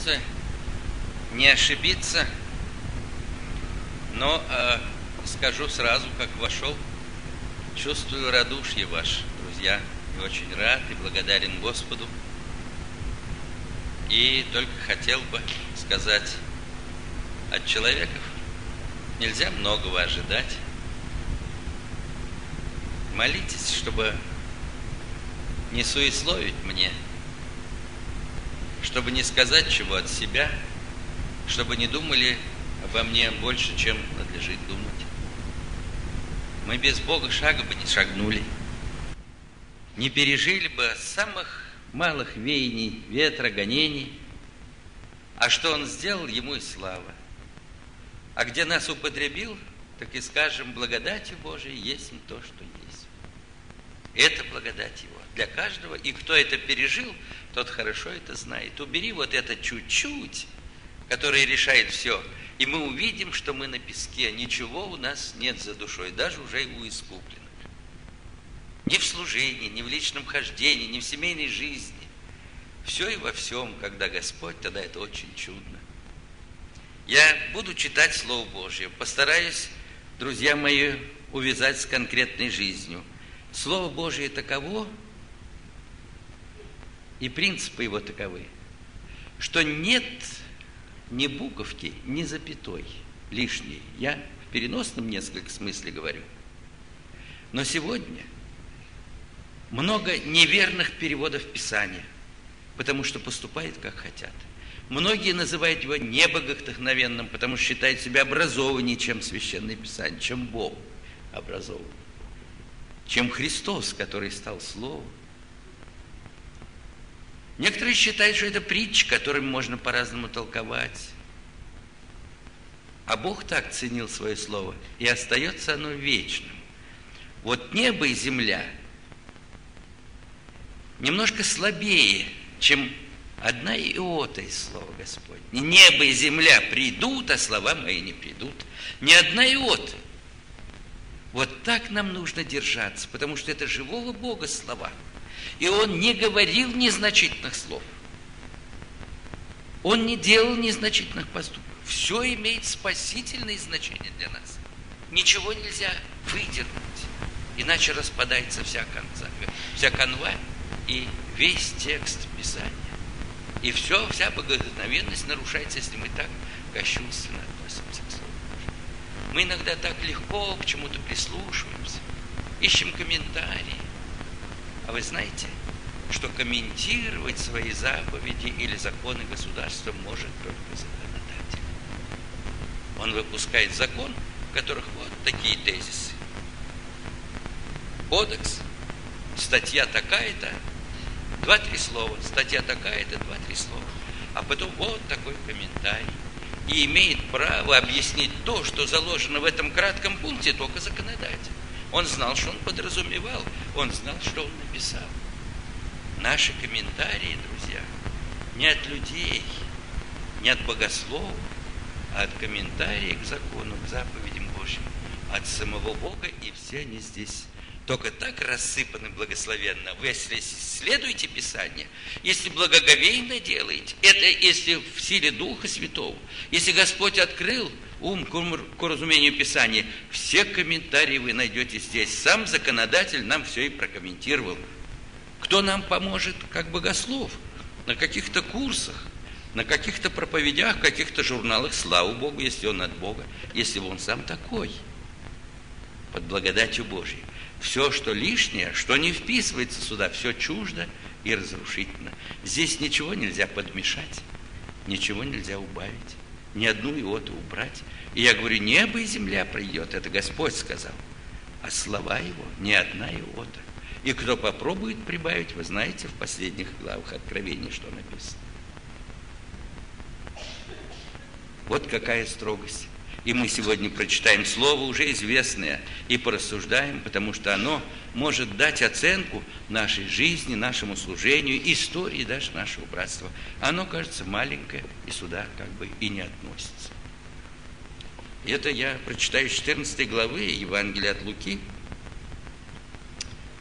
стараются не ошибиться, но скажу сразу, как вошел, чувствую радушие ваше, друзья, и очень рад и благодарен Господу. И только хотел бы сказать, от человеков нельзя многого ожидать. Молитесь, чтобы не суесловить мне, чтобы не сказать чего от себя, чтобы не думали обо мне больше, чем надлежит думать. Мы без Бога шага бы не шагнули, не пережили бы самых малых веяний, ветра, гонений. А что Он сделал, Ему и слава. А где нас употребил, так и скажем, благодатью Божией есть то, что есть. Это благодать Его для каждого. И кто это пережил, тот хорошо это знает. Убери вот это чуть-чуть, которое решает все, и мы увидим, что мы на песке. Ничего у нас нет за душой, даже уже у искупленных. Ни в служении, ни в личном хождении, ни в семейной жизни. Все и во всем, когда Господь, тогда это очень чудно. Я буду читать Слово Божье, постараюсь, друзья мои, увязать с конкретной жизнью. Слово Божье таково, и принципы его таковы, что нет ни буковки, ни запятой лишней. Я в переносном несколько смысле говорю. Но сегодня много неверных переводов Писания, потому что поступают, как хотят. Многие называют его небогодухновенным, потому что считают себя образованнее, чем Священное Писание, чем Бог образован, чем Христос, который стал Словом. Некоторые считают, что это притча, которую можно по-разному толковать. А Бог так ценил свое Слово, и остается оно вечным. Вот небо и земля немножко слабее, чем одна иота из Слова Господня. Небо и земля придут, а слова мои не придут. Ни одна иота. Вот так нам нужно держаться, потому что это живого Бога слова. И Он не говорил незначительных слов. Он не делал незначительных поступков. Все имеет спасительное значение для нас. Ничего нельзя выдернуть, иначе распадается вся канва и весь текст Писания. И вся богодухновенность нарушается, если мы так кощунственно относимся к Слову Божьему. Мы иногда так легко к чему-то прислушиваемся, ищем комментарии. А вы знаете, что комментировать свои заповеди или законы государства может только законодатель. Он выпускает закон, в которых вот такие тезисы. Кодекс, статья такая-то, 2-3 слова, статья такая-то, 2-3 слова. А потом вот такой комментарий. И имеет право объяснить то, что заложено в этом кратком пункте, только законодатель. Он знал, что он подразумевал, он знал, что он написал. Наши комментарии, друзья, не от людей, не от богословов, а от комментариев к закону, к заповедям Божьим, от самого Бога, и все они здесь только так рассыпаны благословенно. Вы, если исследуете Писание, если благоговейно делаете, это если в силе Духа Святого, если Господь открыл ум к разумению Писания, все комментарии вы найдете здесь. Сам законодатель нам все и прокомментировал. Кто нам поможет, как богослов? На каких-то курсах, на каких-то проповедях, в каких-то журналах, слава Богу, если он от Бога, если он сам такой, под благодатью Божьей. Все, что лишнее, что не вписывается сюда, все чуждо и разрушительно. Здесь ничего нельзя подмешать, ничего нельзя убавить, ни одну иоту убрать. И я говорю, небо и земля пройдет, это Господь сказал, а слова Его ни одна иота. И кто попробует прибавить, вы знаете, в последних главах Откровения, что написано. Вот какая строгость. И мы сегодня прочитаем слово уже известное и порассуждаем, потому что оно может дать оценку нашей жизни, нашему служению, истории даже нашего братства. Оно кажется маленькое и сюда как бы и не относится. Это я прочитаю 14 главы Евангелия от Луки.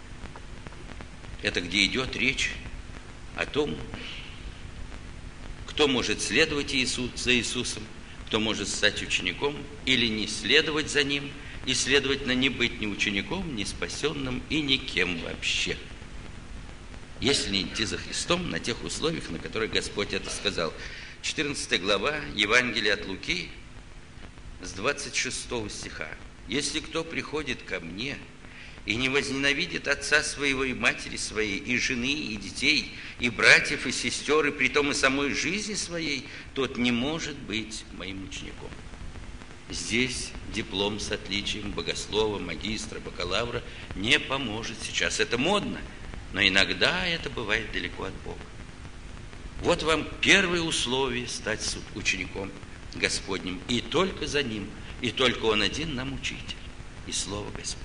Это где идет речь о том, кто может следовать за Иисусом, кто может стать учеником или не следовать за Ним, и, следовательно, не быть ни учеником, ни спасенным и никем вообще. Если не идти за Христом на тех условиях, на которых Господь это сказал. 14 глава Евангелия от Луки с 26 стиха. «Если кто приходит ко мне и не возненавидит отца своего и матери своей, и жены, и детей, и братьев, и сестер, и притом и самой жизни своей, тот не может быть моим учеником». Здесь диплом с отличием богослова, магистра, бакалавра не поможет сейчас. Это модно, но иногда это бывает далеко от Бога. Вот вам первое условие стать учеником Господним. И только за Ним, и только Он один нам учитель. И Слово Господне.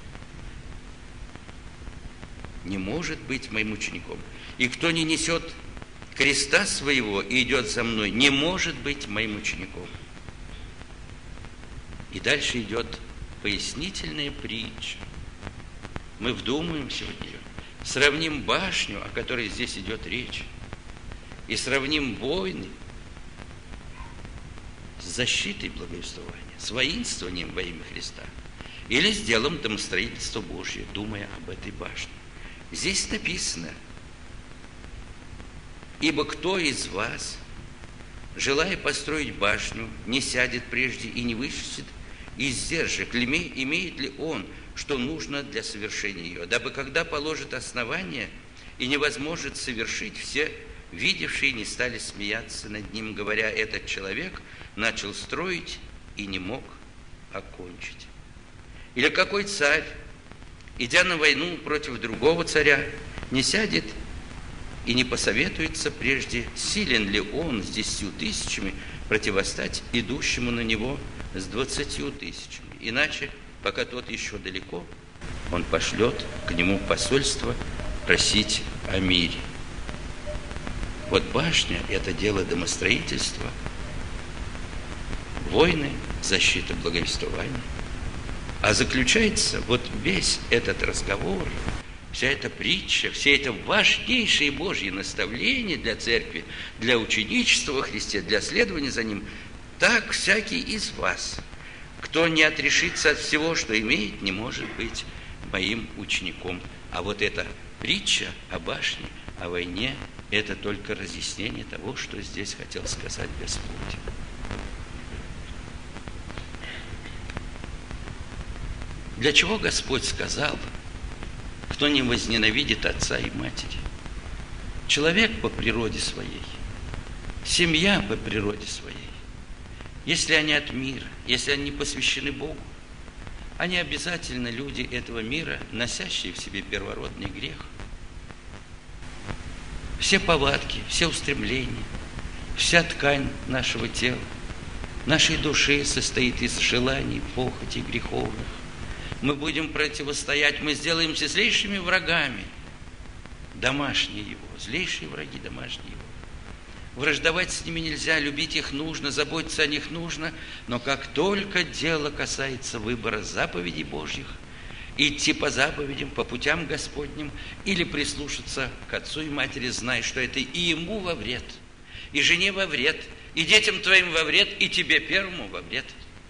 Не может быть моим учеником. И кто не несет креста своего и идет за мной, не может быть моим учеником. И дальше идет пояснительная притча. Мы вдумаемся в нее, сравним башню, о которой здесь идет речь, и сравним войны с защитой благовествования, с воинствованием во имя Христа, или с делом домостроительства Божьего, думая об этой башне. Здесь написано: «Ибо кто из вас, желая построить башню, не сядет прежде и не вычистит издержек, имеет ли он, что нужно для совершения ее, дабы когда положит основание и невозможно совершить, все видевшие не стали смеяться над ним, говоря: этот человек начал строить и не мог окончить». Или какой царь, идя на войну против другого царя, не сядет и не посоветуется прежде, силен ли он с 10 000 противостать идущему на него с 20 000. Иначе, пока тот еще далеко, он пошлет к нему посольство просить о мире. Вот башня – это дело домостроительства, войны, защита благовествования. А заключается вот весь этот разговор, вся эта притча, все это важнейшие Божьи наставления для церкви, для ученичества во Христе, для следования за Ним. Так всякий из вас, кто не отрешится от всего, что имеет, не может быть моим учеником. А вот эта притча о башне, о войне, это только разъяснение того, что здесь хотел сказать Господь. Для чего Господь сказал: кто не возненавидит отца и матери? Человек по природе своей, семья по природе своей, если они от мира, если они посвящены Богу, они обязательно люди этого мира, носящие в себе первородный грех. Все повадки, все устремления, вся ткань нашего тела, нашей души состоит из желаний, похотей греховных. Мы будем противостоять, мы сделаемся злейшими врагами домашние его, злейшие враги домашние его. Враждовать с ними нельзя, любить их нужно, заботиться о них нужно, но как только дело касается выбора заповедей Божьих, идти по заповедям, по путям Господним, или прислушаться к отцу и матери, зная, что это и ему во вред, и жене во вред, и детям твоим во вред, и тебе первому во вред.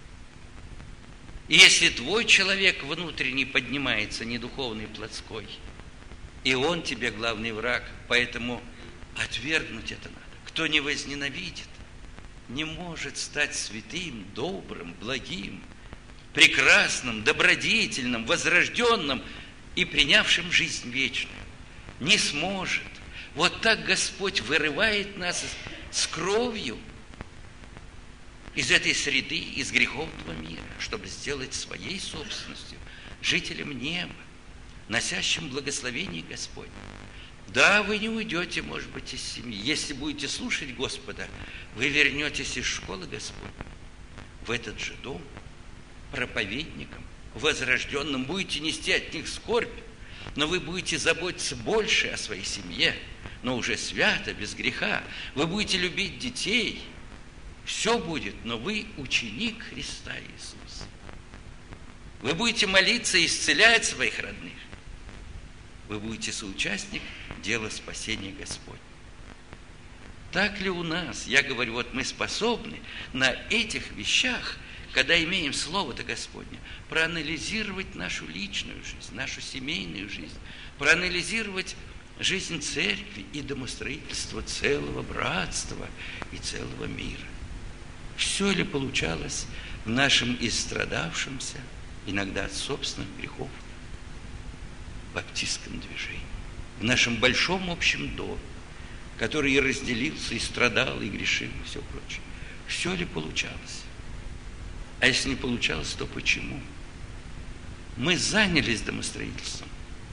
И если твой человек внутренний поднимается, не духовный, плотской, и он тебе главный враг, поэтому отвергнуть это надо. Кто не возненавидит, не может стать святым, добрым, благим, прекрасным, добродетельным, возрожденным и принявшим жизнь вечную. Не сможет. Вот так Господь вырывает нас с кровью из этой среды, из греховного мира, чтобы сделать своей собственностью жителем неба, носящим благословение Господне. Да, вы не уйдете, может быть, из семьи. Если будете слушать Господа, вы вернетесь из школы Господней в этот же дом, проповедником, возрожденным, будете нести от них скорбь, но вы будете заботиться больше о своей семье, но уже свято, без греха. Вы будете любить детей, все будет, но вы ученик Христа Иисуса. Вы будете молиться и исцелять своих родных. Вы будете соучастник дела спасения Господня. Так ли у нас? Я говорю, вот мы способны на этих вещах, когда имеем Слово-то Господне, проанализировать нашу личную жизнь, нашу семейную жизнь, проанализировать жизнь церкви и домостроительство целого братства и целого мира. Все ли получалось в нашем истрадавшемся, иногда от собственных грехов, баптистском движении, в нашем большом общем доме, который и разделился, и страдал, и грешил, и все прочее. Все ли получалось? А если не получалось, то почему? Мы занялись домостроительством,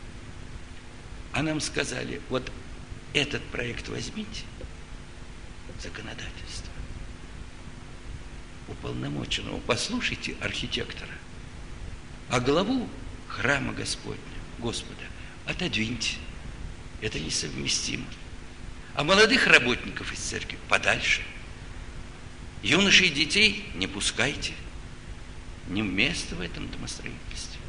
а нам сказали, вот этот проект возьмите, законодательство, уполномоченного, послушайте архитектора, а главу храма Господня, Господа, отодвиньте, это несовместимо. А молодых работников из церкви подальше. Юношей и детей не пускайте. Не место в этом домостроительстве.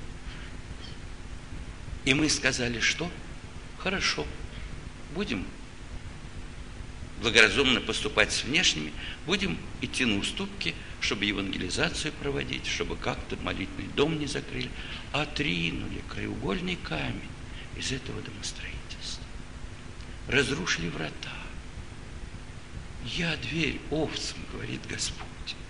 И мы сказали, что? Хорошо, будем благоразумно поступать с внешними, будем идти на уступки, чтобы евангелизацию проводить, чтобы как-то молитвенный дом не закрыли. Отринули краеугольный камень из этого домостроительства. Разрушили врата. Я дверь овцам, говорит Господь.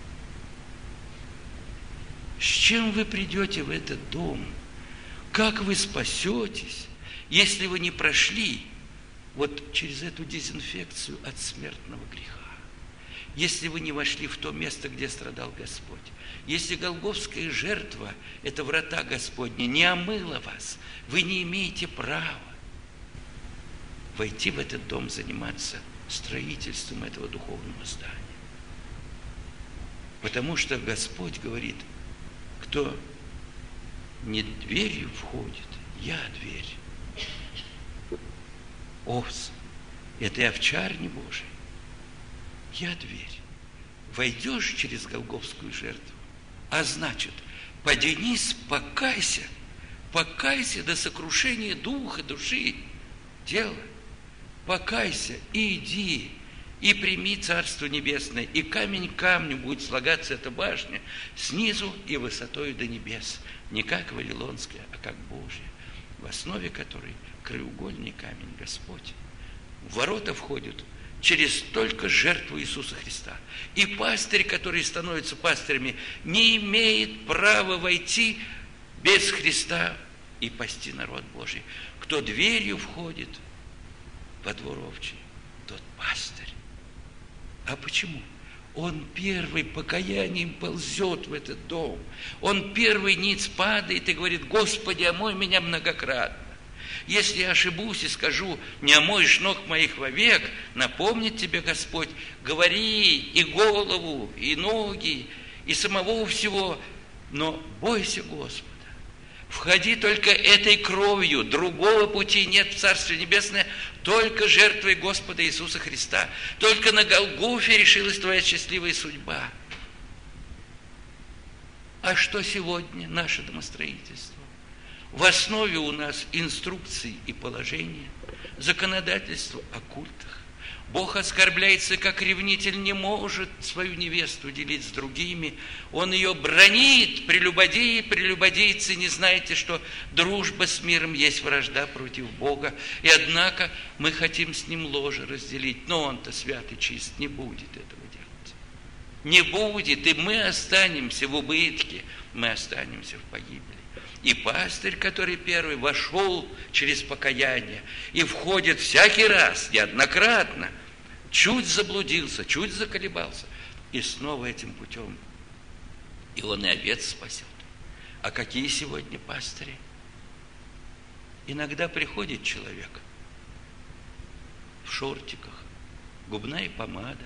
С чем вы придете в этот дом? Как вы спасетесь, если вы не прошли вот через эту дезинфекцию от смертного греха? Если вы не вошли в то место, где страдал Господь? Если голгофская жертва, это врата Господни, не омыла вас, вы не имеете права войти в этот дом, заниматься строительством этого духовного здания. Потому что Господь говорит, кто не дверью входит, я дверь. Овцы, это и овчарни Божий. Я дверь. Войдешь через голгофскую жертву, а значит, подвинись, покайся до сокрушения духа, души, тела. Покайся и иди, и прими Царство Небесное, и камень к камню будет слагаться эта башня снизу и высотою до небес, не как Вавилонская, а как Божья, в основе которой краеугольный камень Господь. В ворота входят через только жертву Иисуса Христа. И пастырь, который становится пастырями, не имеет права войти без Христа и пасти народ Божий. Кто дверью входит во двор овчий, тот пастырь. А почему? Он первый покаянием ползет в этот дом. Он первый ниц падает и говорит, Господи, омой меня многократно. Если я ошибусь и скажу, не омоешь ног моих вовек, напомнит тебе Господь, говори и голову, и ноги, и самого всего, но бойся Господа. Входи только этой кровью, другого пути нет в Царствие Небесное, только жертвой Господа Иисуса Христа. Только на Голгофе решилась твоя счастливая судьба. А что сегодня наше домостроительство? В основе у нас инструкции и положения, законодательство о культах. Бог оскорбляется, как ревнитель не может свою невесту делить с другими. Он ее бранит, прелюбодейцы, не знаете, что дружба с миром есть вражда против Бога. И однако мы хотим с ним ложе разделить, но он-то свят и чист, не будет этого делать. Не будет, и мы останемся в убытке, мы останемся в погибели. И пастырь, который первый вошел через покаяние и входит всякий раз, неоднократно, чуть заблудился, чуть заколебался, и снова этим путем. И он и овец спасет. А какие сегодня пастыри? Иногда приходит человек в шортиках, губная помада.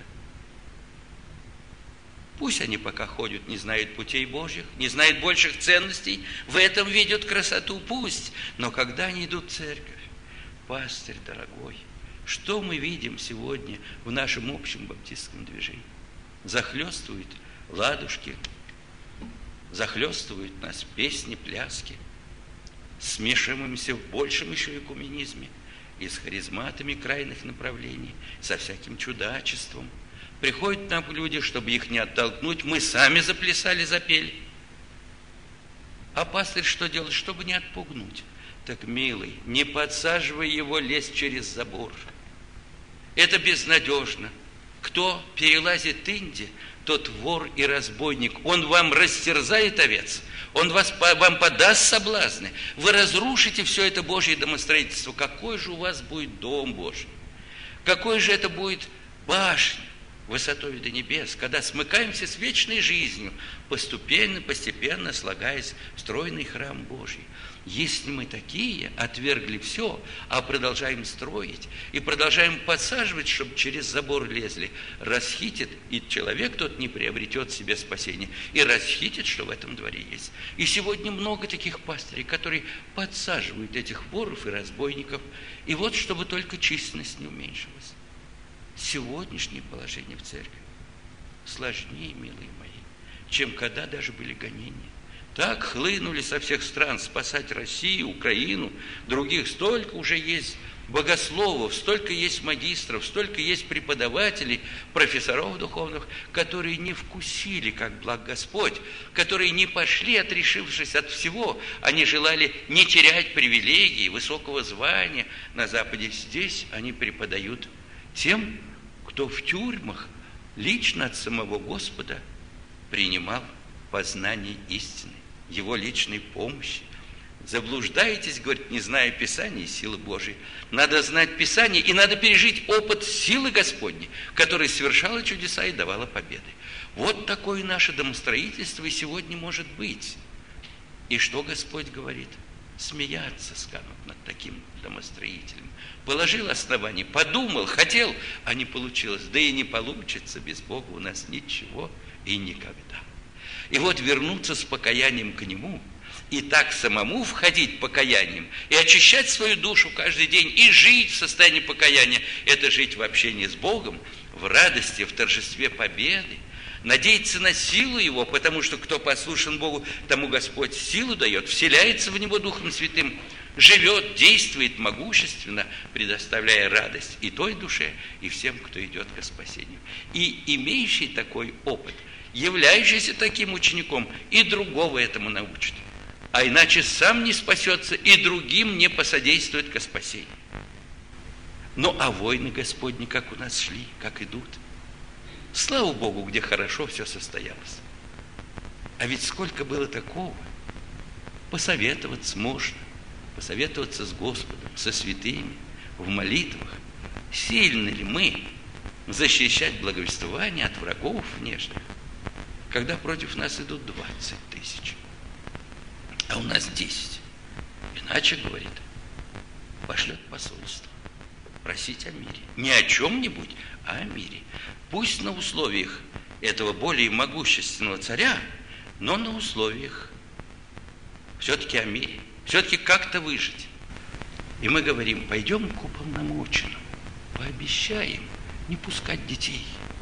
Пусть они пока ходят, не знают путей Божьих, не знают больших ценностей, в этом видят красоту, пусть. Но когда они идут в церковь, пастырь дорогой, что мы видим сегодня в нашем общем баптистском движении? Захлестывают ладушки, захлестывают нас песни, пляски, смешиваемся в большем еще экуменизме. и с харизматами крайних направлений, со всяким чудачеством. Приходят нам люди, чтобы их не оттолкнуть, мы сами заплясали, запели. А пастырь что делает, чтобы не отпугнуть? Так, милый, не подсаживай его лезть через забор. Это безнадежно. Кто перелазит Инди, тот вор и разбойник. Он вам растерзает овец, он вам подаст соблазны. Вы разрушите все это Божье домостроительство. Какой же у вас будет дом Божий? Какой же это будет башня высотой до небес, когда смыкаемся с вечной жизнью, постепенно слагаясь в стройный храм Божий. Если мы такие, отвергли все, а продолжаем строить и продолжаем подсаживать, чтобы через забор лезли, расхитит, и человек тот не приобретет себе спасение, и расхитит, что в этом дворе есть. И сегодня много таких пастырей, которые подсаживают этих воров и разбойников, и вот чтобы только численность не уменьшилась. Сегодняшнее положение в церкви сложнее, милые мои, чем когда даже были гонения. Так хлынули со всех стран спасать Россию, Украину, других. Столько уже есть богословов, столько есть магистров, столько есть преподавателей, профессоров духовных, которые не вкусили, как благ Господь, которые не пошли, отрешившись от всего. Они желали не терять привилегий, высокого звания на Западе. Здесь они преподают тем, кто в тюрьмах лично от самого Господа принимал познание истины, Его личной помощи. Заблуждаетесь, говорит, не зная Писания и силы Божией. Надо знать Писание, и надо пережить опыт силы Господней, которая совершала чудеса и давала победы. Вот такое наше домостроительство и сегодня может быть. И что Господь говорит? Смеяться станут над таким домостроителем. Положил основание, подумал, хотел, а не получилось. Да и не получится без Бога у нас ничего и никогда. И вот вернуться с покаянием к Нему, и так самому входить покаянием, и очищать свою душу каждый день, и жить в состоянии покаяния, это жить в общении с Богом, в радости, в торжестве победы, надеяться на силу Его, потому что кто послушен Богу, тому Господь силу дает, вселяется в него Духом Святым, живет, действует могущественно, предоставляя радость и той душе, и всем, кто идет ко спасению. И имеющий такой опыт, являющийся таким учеником, и другого этому научит. А иначе сам не спасется, и другим не посодействует ко спасению. Ну, а войны Господни как у нас шли, как идут. Слава Богу, где хорошо все состоялось. А ведь сколько было такого. Посоветоваться можно, посоветоваться с Господом, со святыми, в молитвах. Сильны ли мы защищать благовествование от врагов внешних, когда против нас идут 20 тысяч, а у нас 10. Иначе, говорит, пошлет посольство просить о мире. Не о чем-нибудь, а о мире. Пусть на условиях этого более могущественного царя, но на условиях все-таки о мире, все-таки как-то выжить. И мы говорим, пойдем к уполномоченному, пообещаем не пускать детей.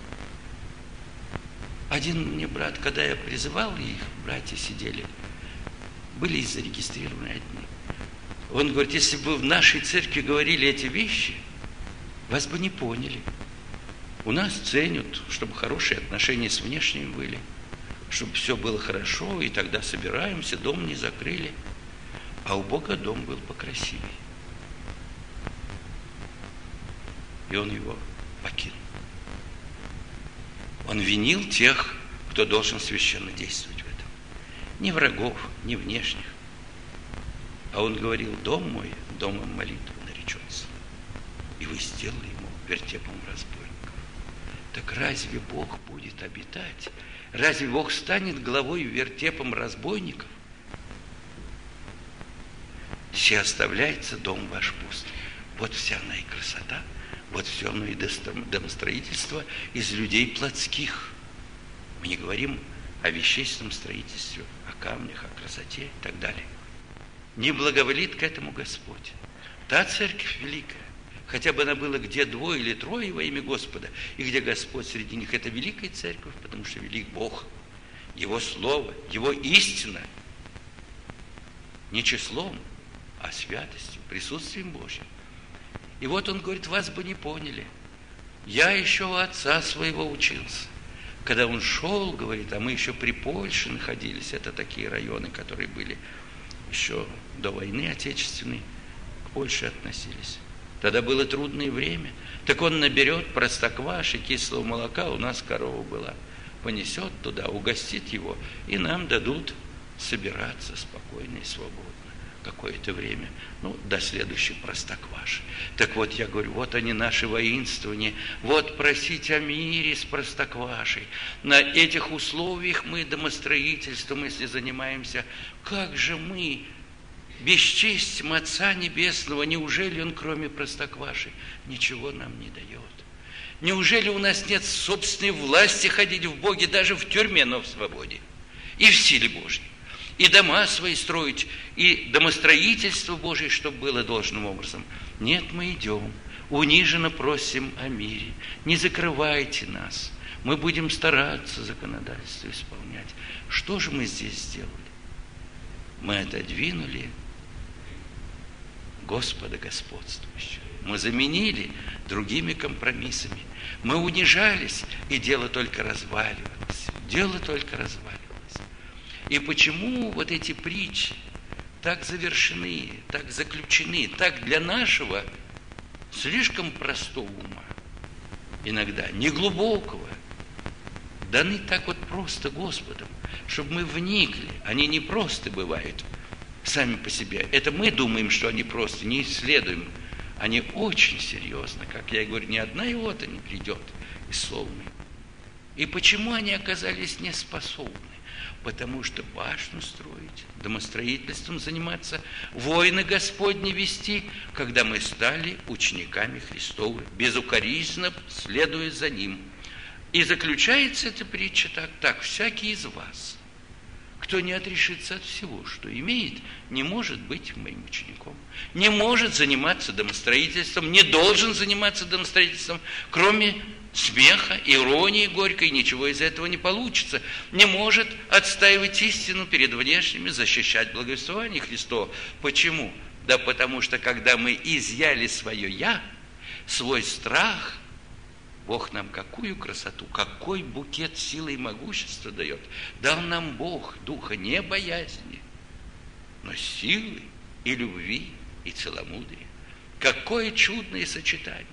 Один мне брат, когда я призывал, их братья сидели, были зарегистрированы одни. Он говорит, если бы в нашей церкви говорили эти вещи, вас бы не поняли. У нас ценят, чтобы хорошие отношения с внешним были, чтобы все было хорошо, и тогда собираемся, дом не закрыли. А у Бога дом был покрасивее. И он его покинул. Он винил тех, кто должен священно действовать в этом. Ни врагов, ни внешних. А он говорил, дом мой домом молитвы наречется. И вы сделали ему вертепом разбойников. Так разве Бог будет обитать? Разве Бог станет главой вертепом разбойников? Се оставляется дом ваш пуст. Вот вся она и красота. Вот все оно и домостроительство из людей плотских. Мы не говорим о вещественном строительстве, о камнях, о красоте и так далее. Не благоволит к этому Господь. Та церковь великая, хотя бы она была где 2 или 3 во имя Господа, и где Господь среди них, это великая церковь, потому что велик Бог, Его Слово, Его истина, не числом, а святостью, присутствием Божьим. И вот он говорит, вас бы не поняли. Я еще у отца своего учился. Когда он шел, говорит, а мы еще при Польше находились, это такие районы, которые были еще до войны отечественной, к Польше относились. Тогда было трудное время. Так он наберет простокваши, кислого молока, у нас корова была, понесет туда, угостит его, и нам дадут собираться спокойно и свободно какое-то время, до следующей простокваши. Так вот, я говорю, вот они наши воинствования, вот просить о мире с простоквашей. На этих условиях мы домостроительством, если занимаемся, как же мы бесчестим Отца Небесного? Неужели Он, кроме простокваши, ничего нам не дает? Неужели у нас нет собственной власти ходить в Боге, даже в тюрьме, но в свободе и в силе Божьей? И дома свои строить, и домостроительство Божие, чтобы было должным образом. Нет, мы идем, униженно просим о мире. Не закрывайте нас. Мы будем стараться законодательство исполнять. Что же мы здесь сделали? Мы отодвинули Господа господствующего. Мы заменили другими компромиссами. Мы унижались, и дело только разваливалось. Дело только разваливалось. И почему вот эти притчи так завершены, так заключены, так для нашего слишком простого ума, иногда неглубокого, даны так вот просто Господом, чтобы мы вникли. Они не просто бывают сами по себе. Это мы думаем, что они просто, не исследуем. Они очень серьезно, как я и говорю, ни одна иота не придет из слова. И почему они оказались неспособны? Потому что башню строить, домостроительством заниматься, войны Господни вести, когда мы стали учениками Христовы, безукоризненно следуя за Ним. И заключается эта притча так, всякий из вас, кто не отрешится от всего, что имеет, не может быть моим учеником, не может заниматься домостроительством, не должен заниматься домостроительством, кроме смеха, иронии горькой, ничего из этого не получится. Не может отстаивать истину перед внешними, защищать благовествование Христова. Почему? Да потому что, когда мы изъяли свое «я», свой страх, Бог нам какую красоту, какой букет силы и могущества дает. Дал нам Бог духа не боязни, но силы и любви и целомудрия. Какое чудное сочетание.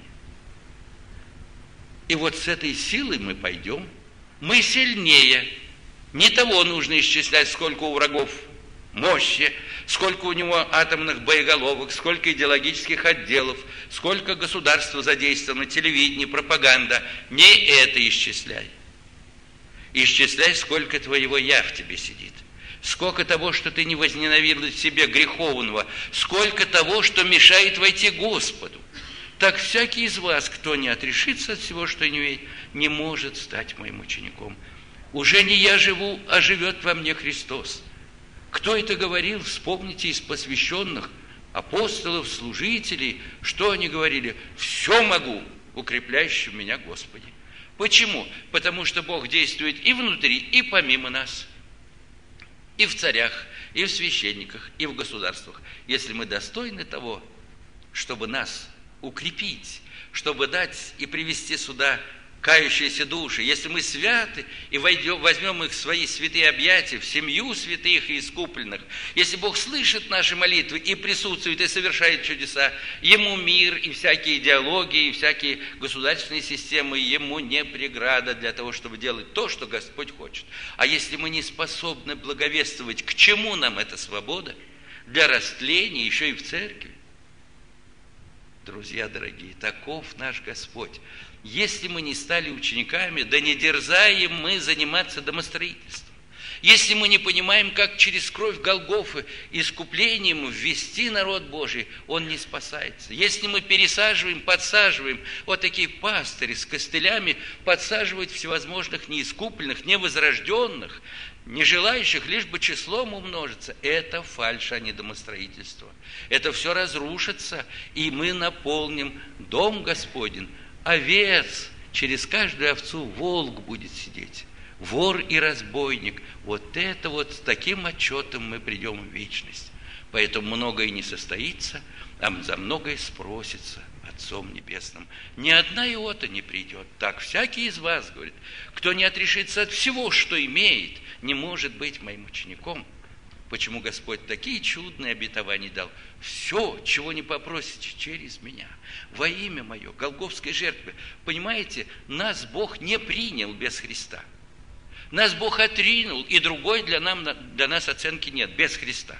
И вот с этой силой мы пойдем, мы сильнее. Не того нужно исчислять, сколько у врагов мощи, сколько у него атомных боеголовок, сколько идеологических отделов, сколько государства задействовано, телевидение, пропаганда. Не это исчисляй. Исчисляй, сколько твоего «я» в тебе сидит. Сколько того, что ты не возненавидел в себе греховного, сколько того, что мешает войти Господу. Так всякий из вас, кто не отрешится от всего, что не имеет, не может стать моим учеником. Уже не я живу, а живет во мне Христос. Кто это говорил? Вспомните из посвященных апостолов, служителей, что они говорили? «Все могу, укрепляющий меня Господи». Почему? Потому что Бог действует и внутри, и помимо нас, и в царях, и в священниках, и в государствах. Если мы достойны того, чтобы нас укрепить, чтобы дать и привести сюда кающиеся души, если мы святы и возьмем их в свои святые объятия, в семью святых и искупленных, если Бог слышит наши молитвы и присутствует, и совершает чудеса, Ему мир и всякие идеологии, и всякие государственные системы, Ему не преграда для того, чтобы делать то, что Господь хочет. А если мы не способны благовествовать, к чему нам эта свобода? Для растления, еще и в церкви. Друзья дорогие, таков наш Господь. Если мы не стали учениками, да не дерзаем мы заниматься домостроительством. Если мы не понимаем, как через кровь Голгофы искуплением ввести народ Божий, он не спасается. Если мы пересаживаем, подсаживаем, вот такие пастыри с костылями подсаживают всевозможных неискупленных, невозрожденных, не желающих лишь бы числом умножиться, это фальшь, а не домостроительство. Это все разрушится, и мы наполним дом Господень. Овец, через каждую овцу волк будет сидеть, вор и разбойник. Вот это вот с таким отчетом мы придем в вечность. Поэтому многое не состоится, а за многое спросится от Отцом Небесным. Ни одна иота не придет. Так всякий из вас, говорит, кто не отрешится от всего, что имеет, не может быть моим учеником. Почему Господь такие чудные обетования дал? Все, чего не попросите, через меня, во имя мое, голгофской жертвы. Понимаете, нас Бог не принял без Христа. Нас Бог отринул, и другой для нас оценки нет, без Христа.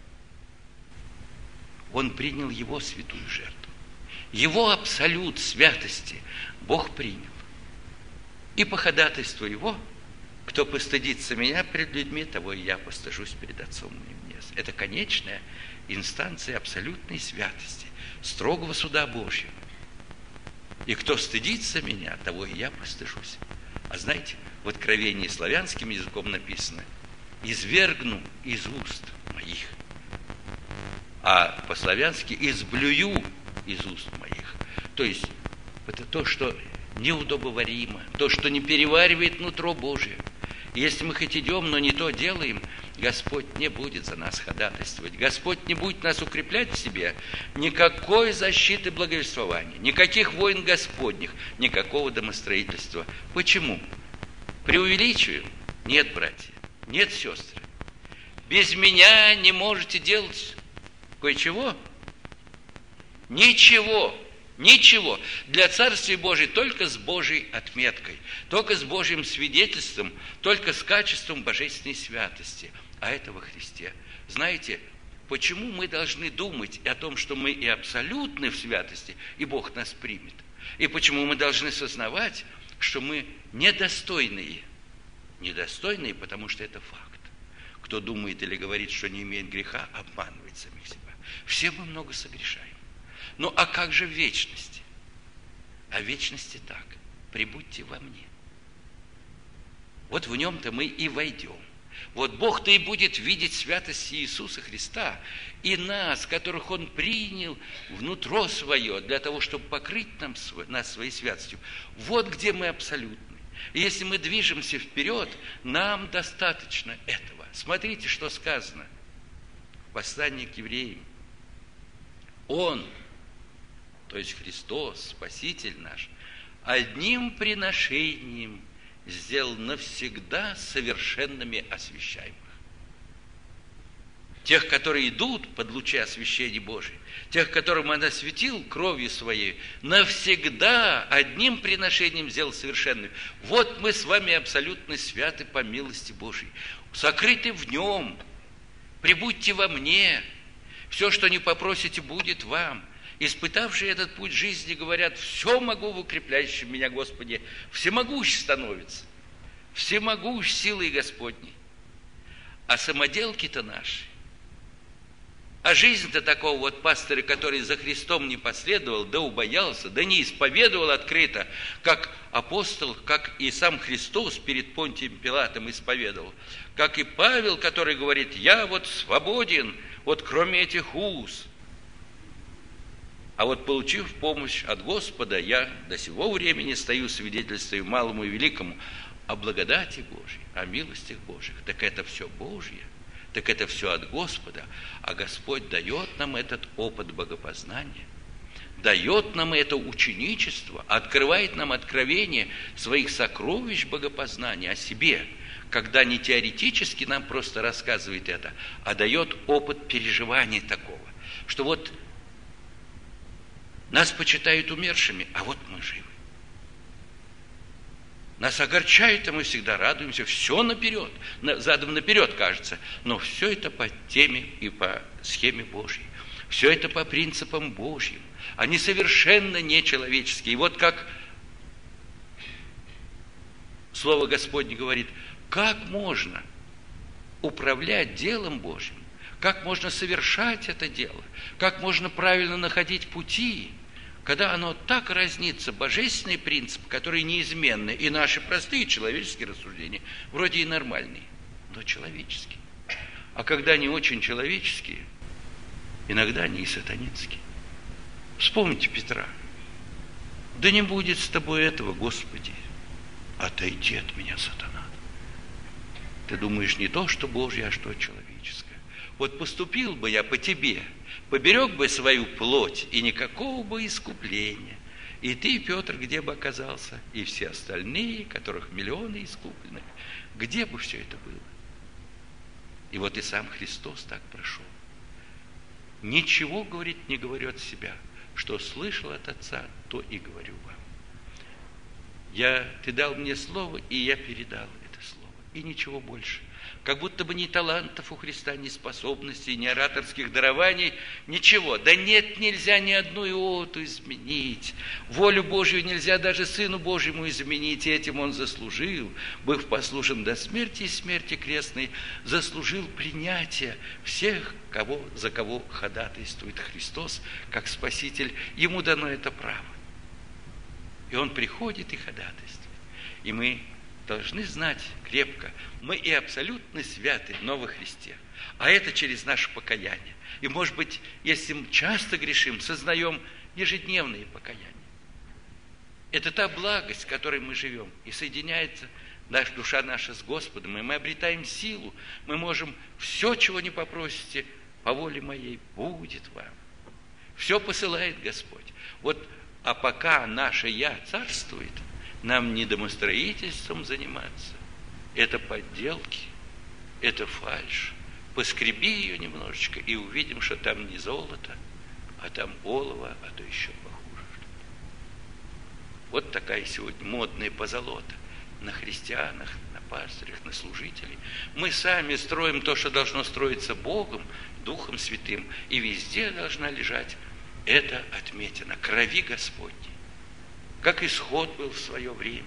Он принял Его святую жертву. Его абсолют святости Бог принял. И по ходатайству Его, кто постыдится меня перед людьми, того и я постыжусь перед Отцом моим небесным. Это конечная инстанция абсолютной святости, строгого суда Божьего. И кто стыдится меня, того и я постыжусь. А знаете, в Откровении славянским языком написано: «Извергну из уст моих», а по-славянски «изблюю из уст моих». То есть это то, что неудобоваримо, то, что не переваривает нутро Божие. И если мы хоть идем, но не то делаем, Господь не будет за нас ходатайствовать. Господь не будет нас укреплять в себе. Никакой защиты благовествования, никаких войн Господних, никакого домостроительства. Почему? Преувеличиваем? Нет, братья, нет, сестры. Без меня не можете делать кое-чего? Ничего. Ничего. Для Царствия Божия только с Божьей отметкой, только с Божьим свидетельством, только с качеством божественной святости. А это во Христе. Знаете, почему мы должны думать о том, что мы и абсолютны в святости, и Бог нас примет? И почему мы должны сознавать, что мы недостойные? Недостойные, потому что это факт. Кто думает или говорит, что не имеет греха, обманывает самих себя. Все мы много согрешаем. Ну, а как же в вечности? А в вечности так: прибудьте во мне. Вот в нем-то мы и войдем. Вот Бог-то и будет видеть святость Иисуса Христа и нас, которых Он принял внутро свое, для того, чтобы покрыть нас своей святостью. Вот где мы абсолютны. И если мы движемся вперед, нам достаточно этого. Смотрите, что сказано в послании к евреям. Он, то есть Христос, Спаситель наш, одним приношением сделал навсегда совершенными освящаемых. Тех, которые идут под лучи освящения Божия, тех, которым Он осветил кровью Своей, навсегда одним приношением сделал совершенными. Вот мы с вами абсолютно святы по милости Божией, сокрыты в Нем. Прибудьте во мне. Все, что не попросите, будет вам. Испытавшие этот путь жизни говорят: все могу в укрепляющем меня Господе. Всемогущ становится. Всемогущ силой Господней. А самоделки-то наши, а жизнь-то такого вот пастыря, который за Христом не последовал, да убоялся, да не исповедовал открыто, как апостол, как и сам Христос перед Понтием Пилатом исповедовал, как и Павел, который говорит: я вот свободен, вот кроме этих уз. А вот получив помощь от Господа, я до сего времени стою, свидетельствую малому и великому о благодати Божьей, о милостях Божьих. Так это все Божье, так это все от Господа, а Господь дает нам этот опыт богопознания, дает нам это ученичество, открывает нам откровение своих сокровищ богопознания о себе, когда не теоретически нам просто рассказывает это, а дает опыт переживания такого, что вот нас почитают умершими, а вот мы живы. Нас огорчает, а мы всегда радуемся. Все наперед, задом наперед кажется. Но все это по теме и по схеме Божьей. Все это по принципам Божьим. Они совершенно нечеловеческие. И вот как Слово Господне говорит: как можно управлять делом Божьим, как можно совершать это дело, как можно правильно находить пути, когда оно так разнится, божественный принцип, который неизменный, и наши простые человеческие рассуждения, вроде и нормальные, но человеческие. А когда они очень человеческие, иногда они и сатанинские. Вспомните Петра. Да не будет с тобой этого, Господи, отойди от меня, сатана. Ты думаешь не то, что Божье, а что человеческое. Вот поступил бы я по тебе, поберег бы свою плоть, и никакого бы искупления. И ты, Петр, где бы оказался, и все остальные, которых миллионы искупленных, где бы все это было? И вот и сам Христос так прошел. Ничего, говорит, не говорю от себя, что слышал от Отца, то и говорю вам. Ты дал мне слово, и я передал это слово. И ничего больше. Как будто бы ни талантов у Христа, ни способностей, ни ораторских дарований, ничего. Да нет, нельзя ни одну иоту изменить. Волю Божью нельзя даже Сыну Божьему изменить. И этим Он заслужил, быв послушен до смерти и смерти крестной, заслужил принятие всех, за кого ходатайствует Христос, как Спаситель. Ему дано это право. И Он приходит и ходатайствует. И мы должны знать крепко, мы и абсолютно святы, но во Христе. А это через наше покаяние. И, может быть, если мы часто грешим, сознаем ежедневные покаяния. Это та благость, в которой мы живем. И соединяется душа наша с Господом, и мы обретаем силу. Мы можем все, чего не попросите, по воле моей будет вам. Все посылает Господь. А пока наше «я» царствует, нам не домостроительством заниматься. Это подделки, это фальшь. Поскреби ее немножечко, и увидим, что там не золото, а там олово, а то еще похуже. Вот такая сегодня модная позолота на христианах, на пастырях, на служителей. Мы сами строим то, что должно строиться Богом, Духом Святым, и везде должна лежать эта отметина крови Господней. Как исход был в свое время.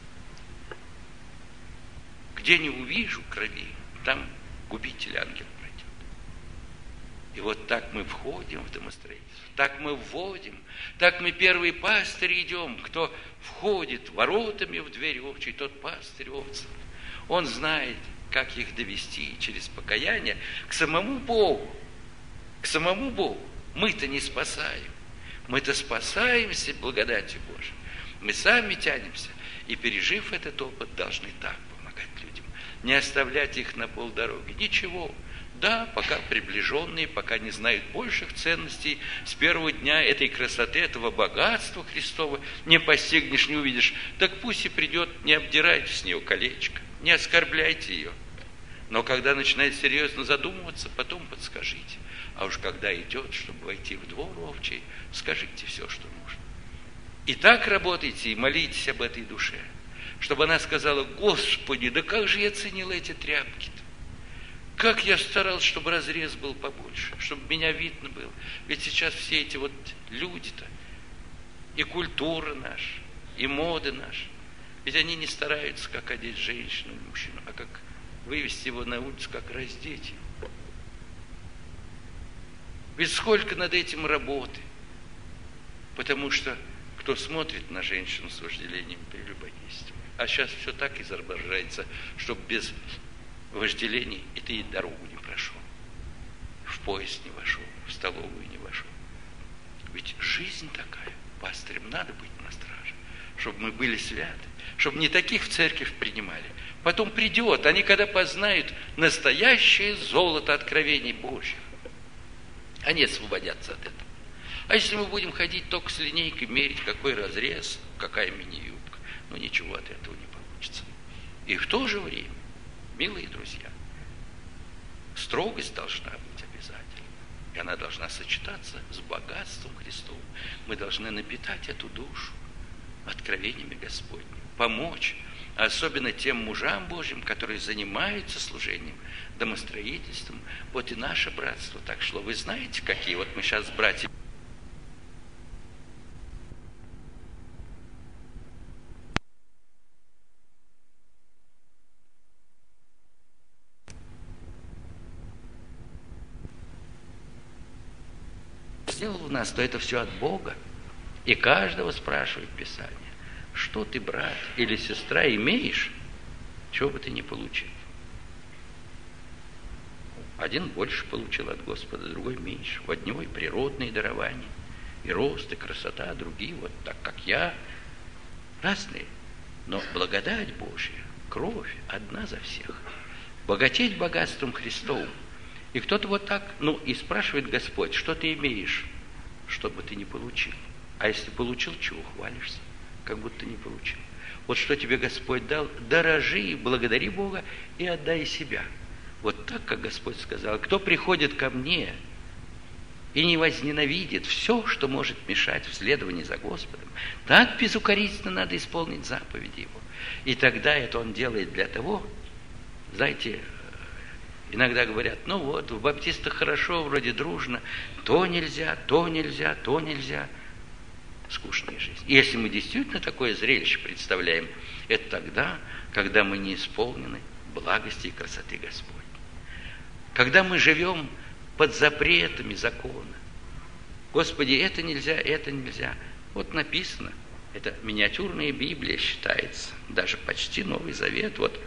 Где не увижу крови, там губитель ангел пройдет. И вот так мы входим в домостроительство, так мы вводим, так мы первый пастырь идем, кто входит воротами в дверь овчей, тот пастырь овцев. Он знает, как их довести через покаяние к самому Богу. К самому Богу. Мы-то не спасаем. Мы-то спасаемся благодатью Божией. Мы сами тянемся, и, пережив этот опыт, должны так помогать людям. Не оставлять их на полдороги. Ничего. Да, пока приближенные, пока не знают больших ценностей, с первого дня этой красоты, этого богатства Христова не постигнешь, не увидишь. Так пусть и придет, не обдирайте с нее колечко, не оскорбляйте ее. Но когда начинает серьезно задумываться, потом подскажите. А уж когда идет, чтобы войти в двор овчий, скажите все, что нужно. И так работайте и молитесь об этой душе, чтобы она сказала: Господи, да как же я ценила эти тряпки-то? Как я старался, чтобы разрез был побольше, чтобы меня видно было. Ведь сейчас все эти люди-то, и культура наша, и моды наши, ведь они не стараются, как одеть женщину и мужчину, а как вывести его на улицу, как раздеть его. Ведь сколько над этим работы, потому что кто смотрит на женщину с вожделением, прелюбодействует. А сейчас все так изображается, чтобы без вожделений и ты и дорогу не прошел, в поезд не вошел, в столовую не вошел. Ведь жизнь такая, пастырям надо быть на страже, чтобы мы были святы, чтобы не таких в церковь принимали. Потом придет, они когда познают настоящее золото откровений Божьих, они освободятся от этого. А если мы будем ходить только с линейкой, мерить, какой разрез, какая мини-юбка, ничего от этого не получится. И в то же время, милые друзья, строгость должна быть обязательно. И она должна сочетаться с богатством Христовым. Мы должны напитать эту душу откровениями Господними, помочь, особенно тем мужам Божьим, которые занимаются служением, домостроительством. Вот и наше братство так шло. Вы знаете, какие? Вот мы сейчас с братьями сделал у нас, то это все от Бога. И каждого спрашивает Писание: что ты, брат или сестра, имеешь, чего бы ты не получил? Один больше получил от Господа, другой меньше. У одного и природные дарования, и рост, и красота, другие вот так, как я, разные. Но благодать Божья, кровь одна за всех. Богатеть богатством Христовым. И кто-то вот так, и спрашивает Господь, что ты имеешь, чтобы ты не получил. А если получил, чего хвалишься? Как будто не получил. Вот что тебе Господь дал, дорожи, благодари Бога и отдай себя. Вот так, как Господь сказал, кто приходит ко мне и не возненавидит все, что может мешать в следовании за Господом, так безукоризненно надо исполнить заповеди Его. И тогда это Он делает для того, знаете, иногда говорят, в баптистах хорошо, вроде дружно, то нельзя, то нельзя, то нельзя. Скучная жизнь. И если мы действительно такое зрелище представляем, это тогда, когда мы не исполнены благости и красоты Господней. Когда мы живем под запретами закона. Господи, это нельзя, это нельзя. Вот написано, это миниатюрная Библия считается, даже почти Новый Завет. Вот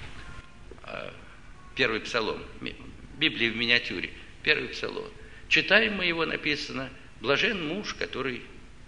первый псалом, Библия в миниатюре, первый псалом. Читаем мы его, написано, блажен муж, который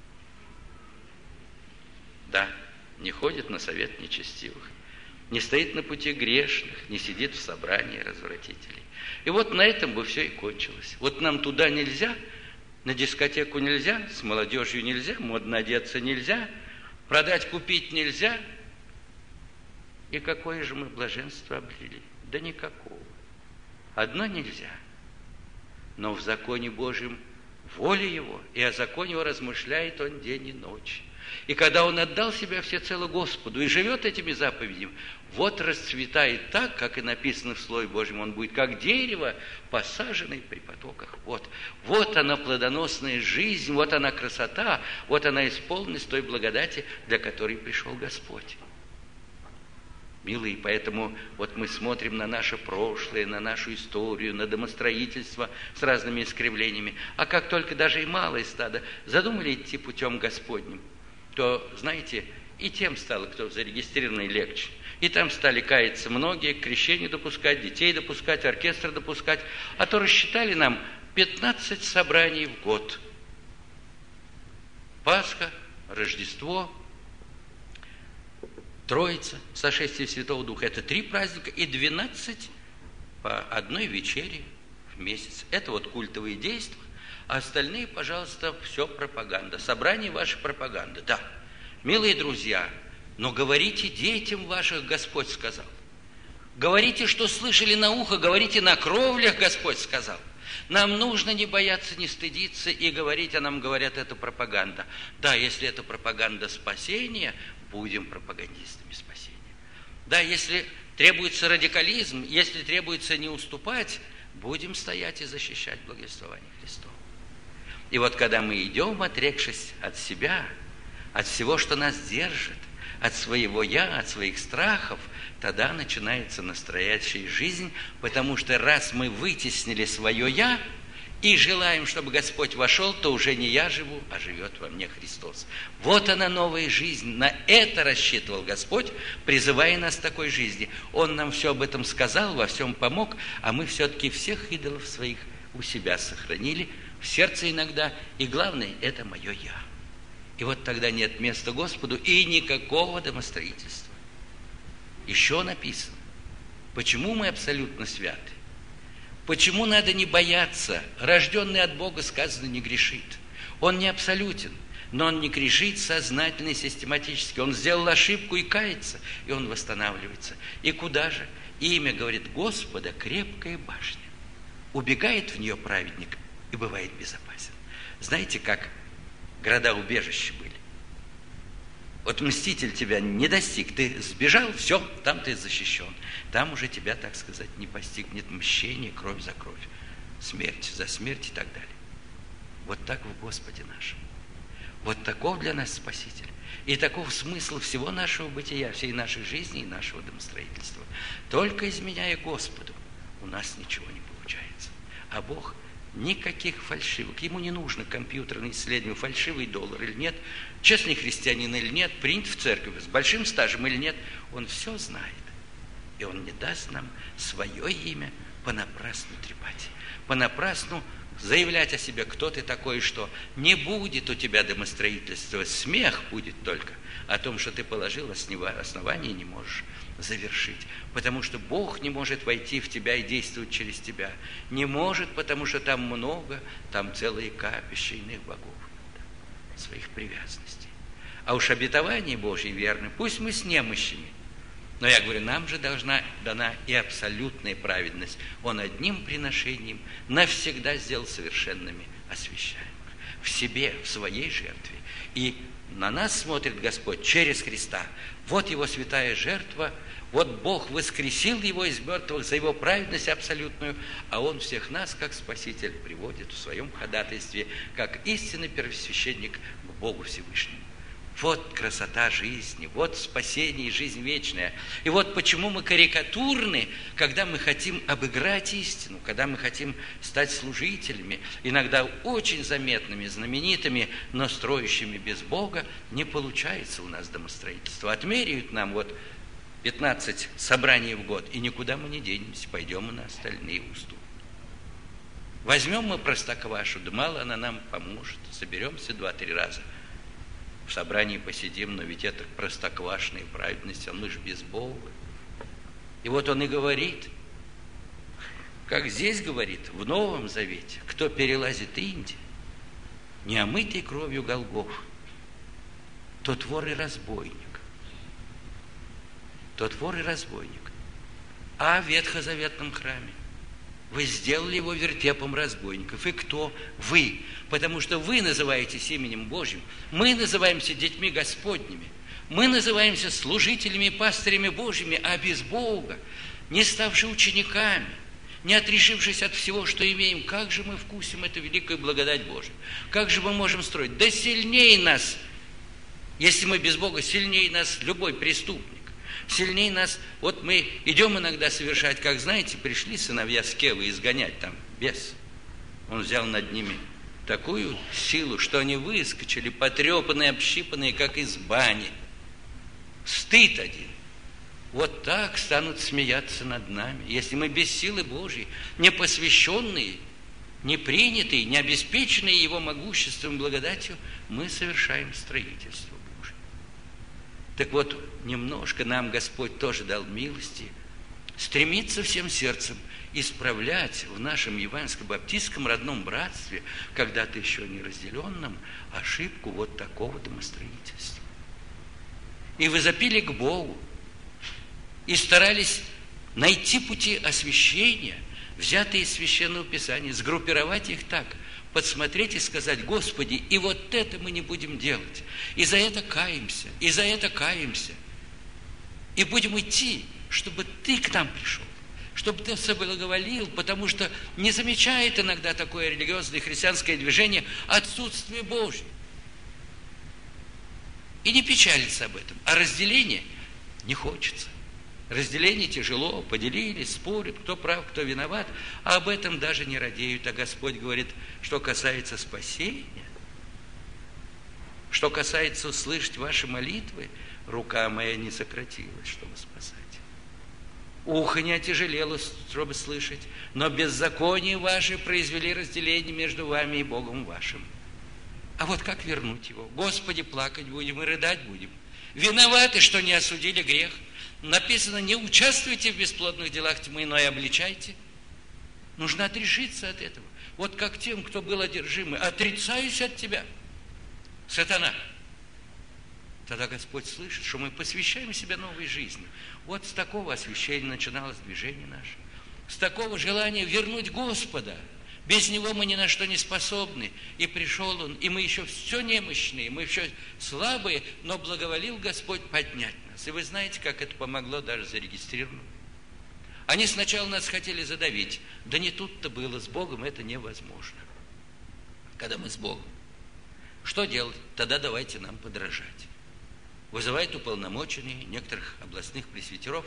не ходит на совет нечестивых, не стоит на пути грешных, не сидит в собрании развратителей. И вот на этом бы все и кончилось. Вот нам туда нельзя, на дискотеку нельзя, с молодежью нельзя, модно одеться нельзя, продать, купить нельзя. И какое же мы блаженство обрели? Да никакого. Одно нельзя. Но в законе Божьем воля Его, и о законе Его размышляет Он день и ночь. И когда он отдал себя всецело Господу и живет этими заповедями, вот расцветает так, как и написано в Слове Божьем, он будет как дерево, посаженное при потоках вод. Вот она плодоносная жизнь, вот она красота, вот она исполненность той благодати, для которой пришел Господь. Милые, поэтому вот мы смотрим на наше прошлое, на нашу историю, на домостроительство с разными искривлениями. А как только даже и малое стадо задумали идти путем Господним, то, знаете, и тем стало, кто зарегистрированный, легче. И там стали каяться многие, к крещению допускать, детей допускать, оркестр допускать. А то рассчитали нам 15 собраний в год. Пасха, Рождество, Троица, сошествие Святого Духа. Это 3 праздника и 12 по одной вечере в месяц. Это вот культовые действия. А остальные, пожалуйста, все пропаганда. Собрание ваша пропаганда. Да, милые друзья, но говорите детям ваших, Господь сказал. Говорите, что слышали на ухо, говорите на кровлях, Господь сказал. Нам нужно не бояться, не стыдиться и говорить, а нам говорят, это пропаганда. Да, если это пропаганда спасения, будем пропагандистами спасения. Да, если требуется радикализм, если требуется не уступать, будем стоять и защищать благовествование Христова. И вот когда мы идем, отрекшись от себя, от всего, что нас держит, от своего «я», от своих страхов, тогда начинается настоящая жизнь, потому что раз мы вытеснили свое «я» и желаем, чтобы Господь вошел, то уже не я живу, а живет во мне Христос. Вот она новая жизнь. На это рассчитывал Господь, призывая нас к такой жизни. Он нам все об этом сказал, во всем помог, а мы все-таки всех идолов своих у себя сохранили, в сердце иногда, и главное, это мое «я». И вот тогда нет места Господу и никакого домостроительства. Еще написано, почему мы абсолютно святы, почему надо не бояться, рожденный от Бога, сказано, не грешит. Он не абсолютен, но он не грешит сознательно и систематически. Он сделал ошибку и кается, и он восстанавливается. И куда же? Имя, говорит, Господа крепкая башня. Убегает в нее праведник и бывает безопасен. Знаете, как города-убежища были? Вот мститель тебя не достиг, ты сбежал, все, там ты защищен. Там уже тебя, так сказать, не постигнет мщение, кровь за кровь, смерть за смерть и так далее. Вот так в Господе нашем. Вот таков для нас Спаситель. И таков смысл всего нашего бытия, всей нашей жизни и нашего домостроительства. Только изменяя Господу, у нас ничего не получается. А Бог никаких фальшивок. Ему не нужно компьютерное исследование, фальшивый доллар или нет, честный христианин или нет, принят в церковь с большим стажем или нет. Он все знает. И Он не даст нам свое имя понапрасну трепать, понапрасну заявлять о себе, кто ты такой, что не будет у тебя домостроительства, смех будет только о том, что ты положил основание и не можешь завершить. Потому что Бог не может войти в тебя и действовать через тебя. Не может, потому что там много, там целые капища иных богов, своих привязанностей. А уж обетование Божье верно, пусть мы с немощами. Но я говорю, нам же дана и абсолютная праведность. Он одним приношением навсегда сделал совершенными освящаемых. В себе, в своей жертве. И на нас смотрит Господь через Христа. Вот Его святая жертва, вот Бог воскресил Его из мертвых за Его праведность абсолютную, а Он всех нас, как Спаситель, приводит в своем ходатайстве, как истинный первосвященник к Богу Всевышнему. Вот красота жизни, вот спасение и жизнь вечная. И вот почему мы карикатурны, когда мы хотим обыграть истину, когда мы хотим стать служителями, иногда очень заметными, знаменитыми, но строящими без Бога, не получается у нас домостроительство. Отмеряют нам вот 15 собраний в год, и никуда мы не денемся, пойдем мы на остальные уступы. Возьмем мы Простоквашу, да мало она нам поможет, соберемся 2-3 раза. В собрании посидим, но ведь это простоквашная праведность, а мы же без Бога. И вот он и говорит, как здесь говорит, в Новом Завете, кто перелазит Инди, не омытый кровью Голгоф, тот вор и разбойник. Тот вор и разбойник. А в ветхозаветном храме вы сделали его вертепом разбойников. И кто? Вы. Потому что вы называетесь именем Божьим. Мы называемся детьми Господними. Мы называемся служителями и пастырями Божьими, а без Бога, не ставши учениками, не отрешившись от всего, что имеем, как же мы вкусим эту великую благодать Божию? Как же мы можем строить? Да сильнее нас, если мы без Бога, сильнее нас любой преступник. Сильнее нас, вот мы идем иногда совершать, как знаете, пришли сыновья Скевы изгонять там бес. Он взял над ними такую силу, что они выскочили, потрепанные, общипанные, как из бани. Стыд один. Вот так станут смеяться над нами, если мы без силы Божьей, не посвященные, не принятые, не обеспеченные Его могуществом и благодатью, мы совершаем строительство. Так вот, немножко нам Господь тоже дал милости стремиться всем сердцем исправлять в нашем евангельско-баптистском родном братстве, когда-то еще не разделенном, ошибку вот такого домостроительства. И возопили к Богу, и старались найти пути освящения, взятые из Священного Писания, сгруппировать их так, подсмотреть и сказать: Господи, и вот это мы не будем делать, и за это каемся, и за это каемся, и будем идти, чтобы Ты к нам пришел, чтобы Ты соблаговолил, потому что не замечает иногда такое религиозное христианское движение отсутствие Божье. И не печалится об этом, а разделение не хочется. Разделение тяжело, поделились, спорят, кто прав, кто виноват, а об этом даже не радеют. А Господь говорит, что касается спасения, что касается услышать ваши молитвы, рука моя не сократилась, чтобы спасать. Ухо не отяжелело, чтобы слышать, но беззаконие ваши произвели разделение между вами и Богом вашим. А вот как вернуть его? Господи, плакать будем и рыдать будем. Виноваты, что не осудили грех. Написано, не участвуйте в бесплодных делах тьмы, но и обличайте. Нужно отрешиться от этого. Вот как тем, кто был одержимый, отрицаюсь от тебя, сатана. Тогда Господь слышит, что мы посвящаем себя новой жизни. Вот с такого освящения начиналось движение наше. С такого желания вернуть Господа. Без Него мы ни на что не способны. И пришел Он, и мы еще все немощные, мы еще слабые, но благоволил Господь поднять нас. И вы знаете, как это помогло даже зарегистрированным. Они сначала нас хотели задавить. Да не тут-то было, с Богом это невозможно. Когда мы с Богом. Что делать? Тогда давайте нам подражать. Вызывает уполномоченные некоторых областных пресвитеров.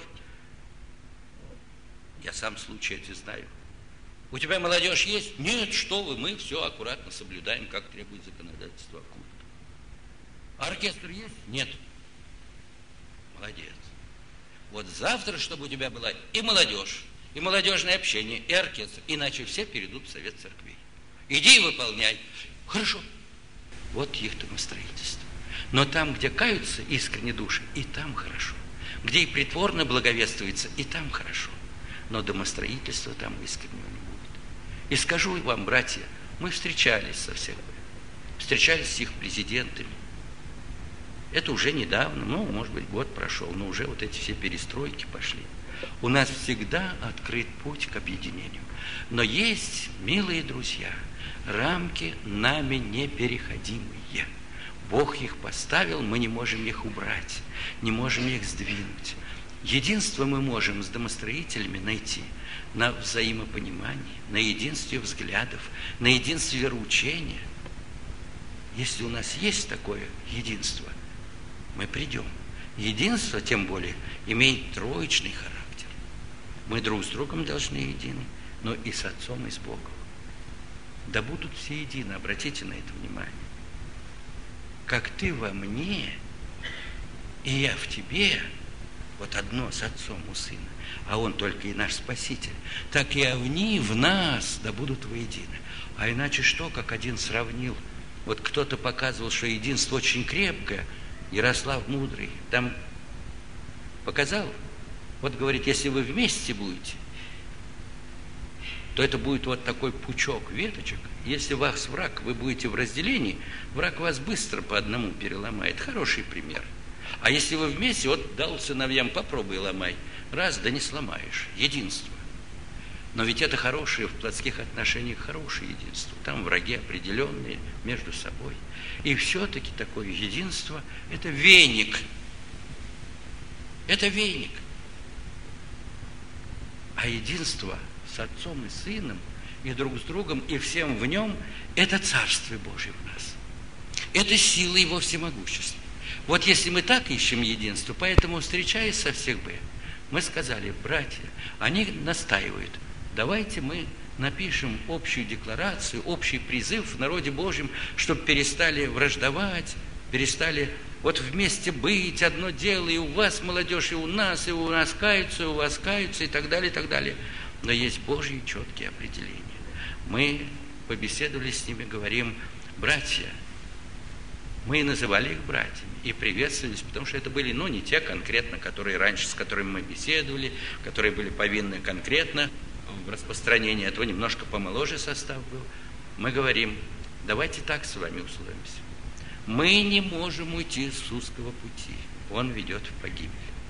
Я сам случай эти знаю. У тебя молодежь есть? Нет, что вы, мы все аккуратно соблюдаем, как требует законодательство о культу. А оркестр есть? Нет. Молодец. Вот завтра, чтобы у тебя была и молодежь, и молодежное общение, и оркестр, иначе все перейдут в совет церквей. Иди и выполняй. Хорошо. Вот их домостроительство. Но там, где каются искренне души, и там хорошо. Где и притворно благовествуется, и там хорошо. Но домостроительства там искреннего не будет. И скажу вам, братья, мы встречались со всеми. Встречались с их президентами. Это уже недавно, может быть, год прошел, но уже вот эти все перестройки пошли. У нас всегда открыт путь к объединению. Но есть, милые друзья, рамки нами непереходимые. Бог их поставил, мы не можем их убрать, не можем их сдвинуть. Единство мы можем с домостроителями найти на взаимопонимании, на единстве взглядов, на единстве вероучения. Если у нас есть такое единство, мы придем. Единство, тем более, имеет троичный характер. Мы друг с другом должны едины, но и с Отцом, и с Богом. Да будут все едины, обратите на это внимание. Как ты во мне, и я в тебе, вот одно с Отцом у Сына, а Он только и наш Спаситель, так и они в нас да будут воедины. А иначе что, как один сравнил, вот кто-то показывал, что единство очень крепкое, Ярослав Мудрый там показал, вот говорит, если вы вместе будете, то это будет вот такой пучок веточек. Если вас враг, вы будете в разделении, враг вас быстро по одному переломает. Хороший пример. А если вы вместе, вот дал сыновьям, попробуй ломай. Раз, да не сломаешь. Единство. Но ведь это хорошее в плотских отношениях, хорошее единство. Там враги определенные между собой. И все-таки такое единство – это веник. Это веник. А единство с Отцом и Сыном, и друг с другом, и всем в Нем – это Царствие Божие в нас. Это сила Его всемогущества. Вот если мы так ищем единство, поэтому, встречаясь со всех бы, мы сказали, братья, они настаивают, давайте мы напишем общую декларацию, общий призыв в народе Божьем, чтобы перестали враждовать, перестали вот вместе быть, одно дело, и у вас молодежь, и у нас каются, и у вас каются, и так далее, и так далее. Но есть Божьи четкие определения. Мы побеседовали с ними, говорим, братья, мы называли их братьями и приветствовались, потому что это были, не те конкретно, которые раньше, с которыми мы беседовали, которые были повинны конкретно в распространении этого, немножко помоложе состав был. Мы говорим, давайте так с вами условимся. Мы не можем уйти с узкого пути, он ведет в погибель.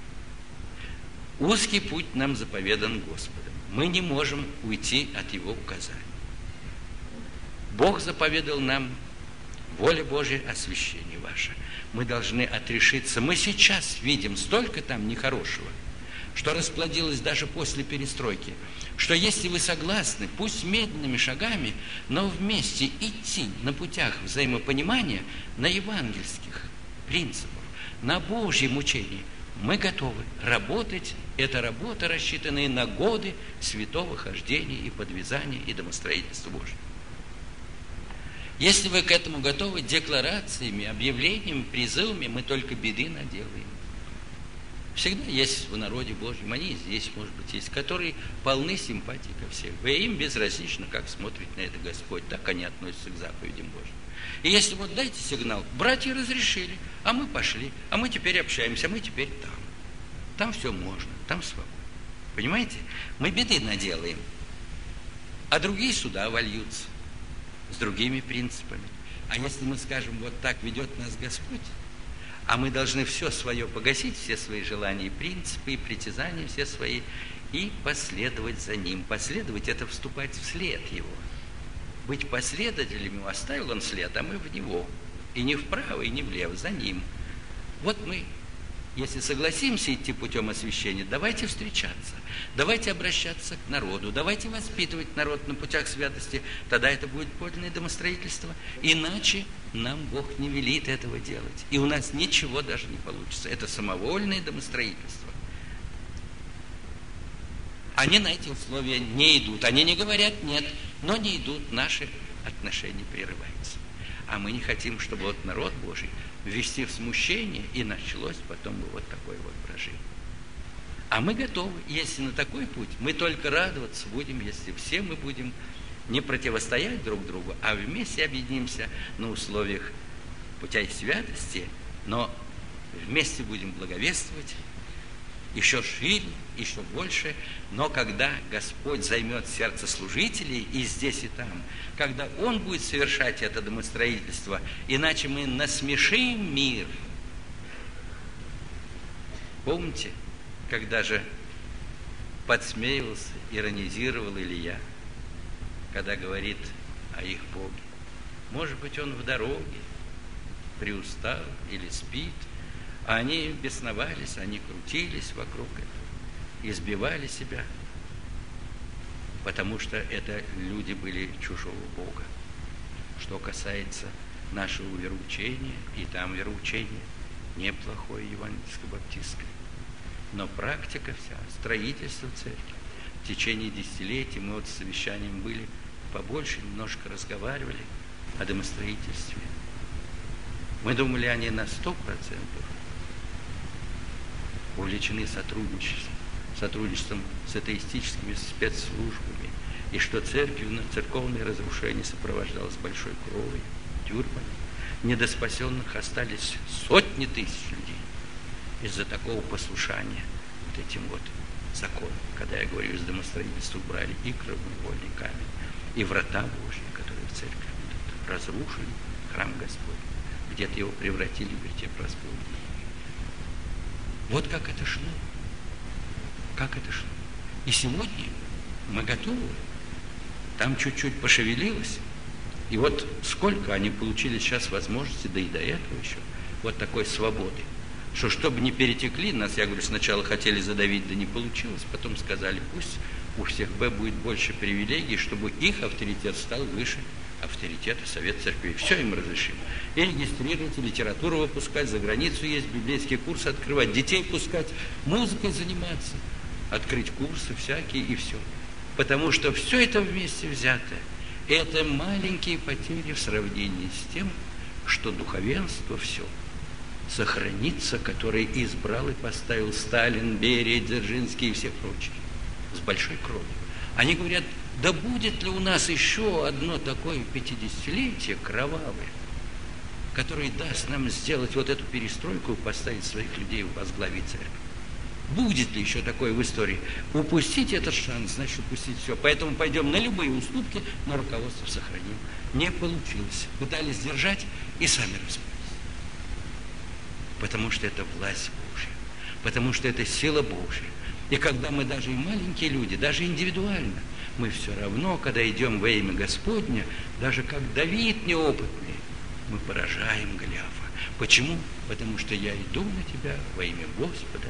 Узкий путь нам заповедан Господом. Мы не можем уйти от Его указаний. Бог заповедал нам, воля Божия, освящение ваше. Мы должны отрешиться. Мы сейчас видим столько там нехорошего, что расплодилось даже после перестройки, что если вы согласны, пусть медленными шагами, но вместе идти на путях взаимопонимания, на евангельских принципах, на Божьем учении, мы готовы работать. Это работа, рассчитанная на годы святого хождения и подвязания и домостроительства Божьего. Если вы к этому готовы, декларациями, объявлениями, призывами, мы только беды наделаем. Всегда есть в народе Божьем, они здесь, может быть, есть, которые полны симпатии ко всем. И им безразлично, как смотрит на это Господь, так они относятся к заповедям Божьим. И если вот дайте сигнал, братья разрешили, а мы пошли, а мы теперь общаемся, а мы теперь там. Там все можно, там свободно. Понимаете? Мы беды наделаем, а другие сюда вольются с другими принципами. А если мы скажем, вот так ведет нас Господь, а мы должны все свое погасить, все свои желания и принципы, и притязания все свои, и последовать за Ним. Последовать – это вступать вслед Его. Быть последователем Его, оставил Он след, а мы в Него. И не вправо, и не влево, за Ним. Вот мы, если согласимся идти путем освящения, давайте встречаться, давайте обращаться к народу, давайте воспитывать народ на путях святости, тогда это будет подлинное домостроительство. Иначе нам Бог не велит этого делать. И у нас ничего даже не получится. Это самовольное домостроительство. Они на эти условия не идут. Они не говорят нет, но не идут, наши отношения прерываются. А мы не хотим, чтобы вот народ Божий ввести в смущение, и началось потом вот такое вот брожение. А мы готовы, если на такой путь, мы только радоваться будем, если все мы будем не противостоять друг другу, а вместе объединимся на условиях путя и святости, но вместе будем благовествовать еще шире, еще больше, но когда Господь займет сердце служителей и здесь, и там, когда Он будет совершать это домостроительство, иначе мы насмешим мир. Помните, когда же подсмеивался, иронизировал Илья, когда говорит о их Боге? Может быть, он в дороге, приустал или спит, а они бесновались, они крутились вокруг этого, избивали себя, потому что это люди были чужого Бога. Что касается нашего вероучения, и там вероучение неплохое евангельско-баптистское, но практика вся, строительство церкви, в течение десятилетий мы вот с совещанием были побольше, немножко разговаривали о домостроительстве. Мы думали, они на 100% увлечены сотрудничеством с атеистическими спецслужбами, и что церковное разрушение сопровождалось большой кровью, тюрьмами. Недоспасенных остались сотни тысяч людей из-за такого послушания вот этим вот законам. Когда я говорю, из домостроительства убрали и краеугольный камень, и врата Божьи, которые в церкви будут, разрушили храм Господень, где-то его превратили в вертеп Господень. Вот как это шло. Как это шло. И сегодня мы готовы. Там чуть-чуть пошевелилось. И вот сколько они получили сейчас возможности, да и до этого еще, вот такой свободы. Что чтобы не перетекли, нас, я говорю, сначала хотели задавить, да не получилось, потом сказали, пусть у всех будет больше привилегий, чтобы их авторитет стал выше авторитета Совета Церквей. Все им разрешим. И регистрировать, и литературу выпускать, за границу есть, библейские курсы открывать, детей пускать, музыкой заниматься, открыть курсы всякие и все. Потому что все это вместе взятое, это маленькие потери в сравнении с тем, что духовенство все сохранится, которое избрал и поставил Сталин, Берия, Дзержинский и все прочие, с большой кровью. Они говорят, да будет ли у нас еще одно такое 50-летие кровавое, которое даст нам сделать вот эту перестройку и поставить своих людей возглавить церковь. Будет ли еще такое в истории? Упустить этот шанс, значит упустить все. Поэтому пойдем на любые уступки, но руководство сохраним. Не получилось. Пытались держать и сами распались. Потому что это власть Божья. Потому что это сила Божья. И когда мы даже и маленькие люди, даже индивидуально, мы все равно, когда идем во имя Господня, даже как Давид неопытный, мы поражаем Голиафа. Почему? Потому что я иду на тебя во имя Господа,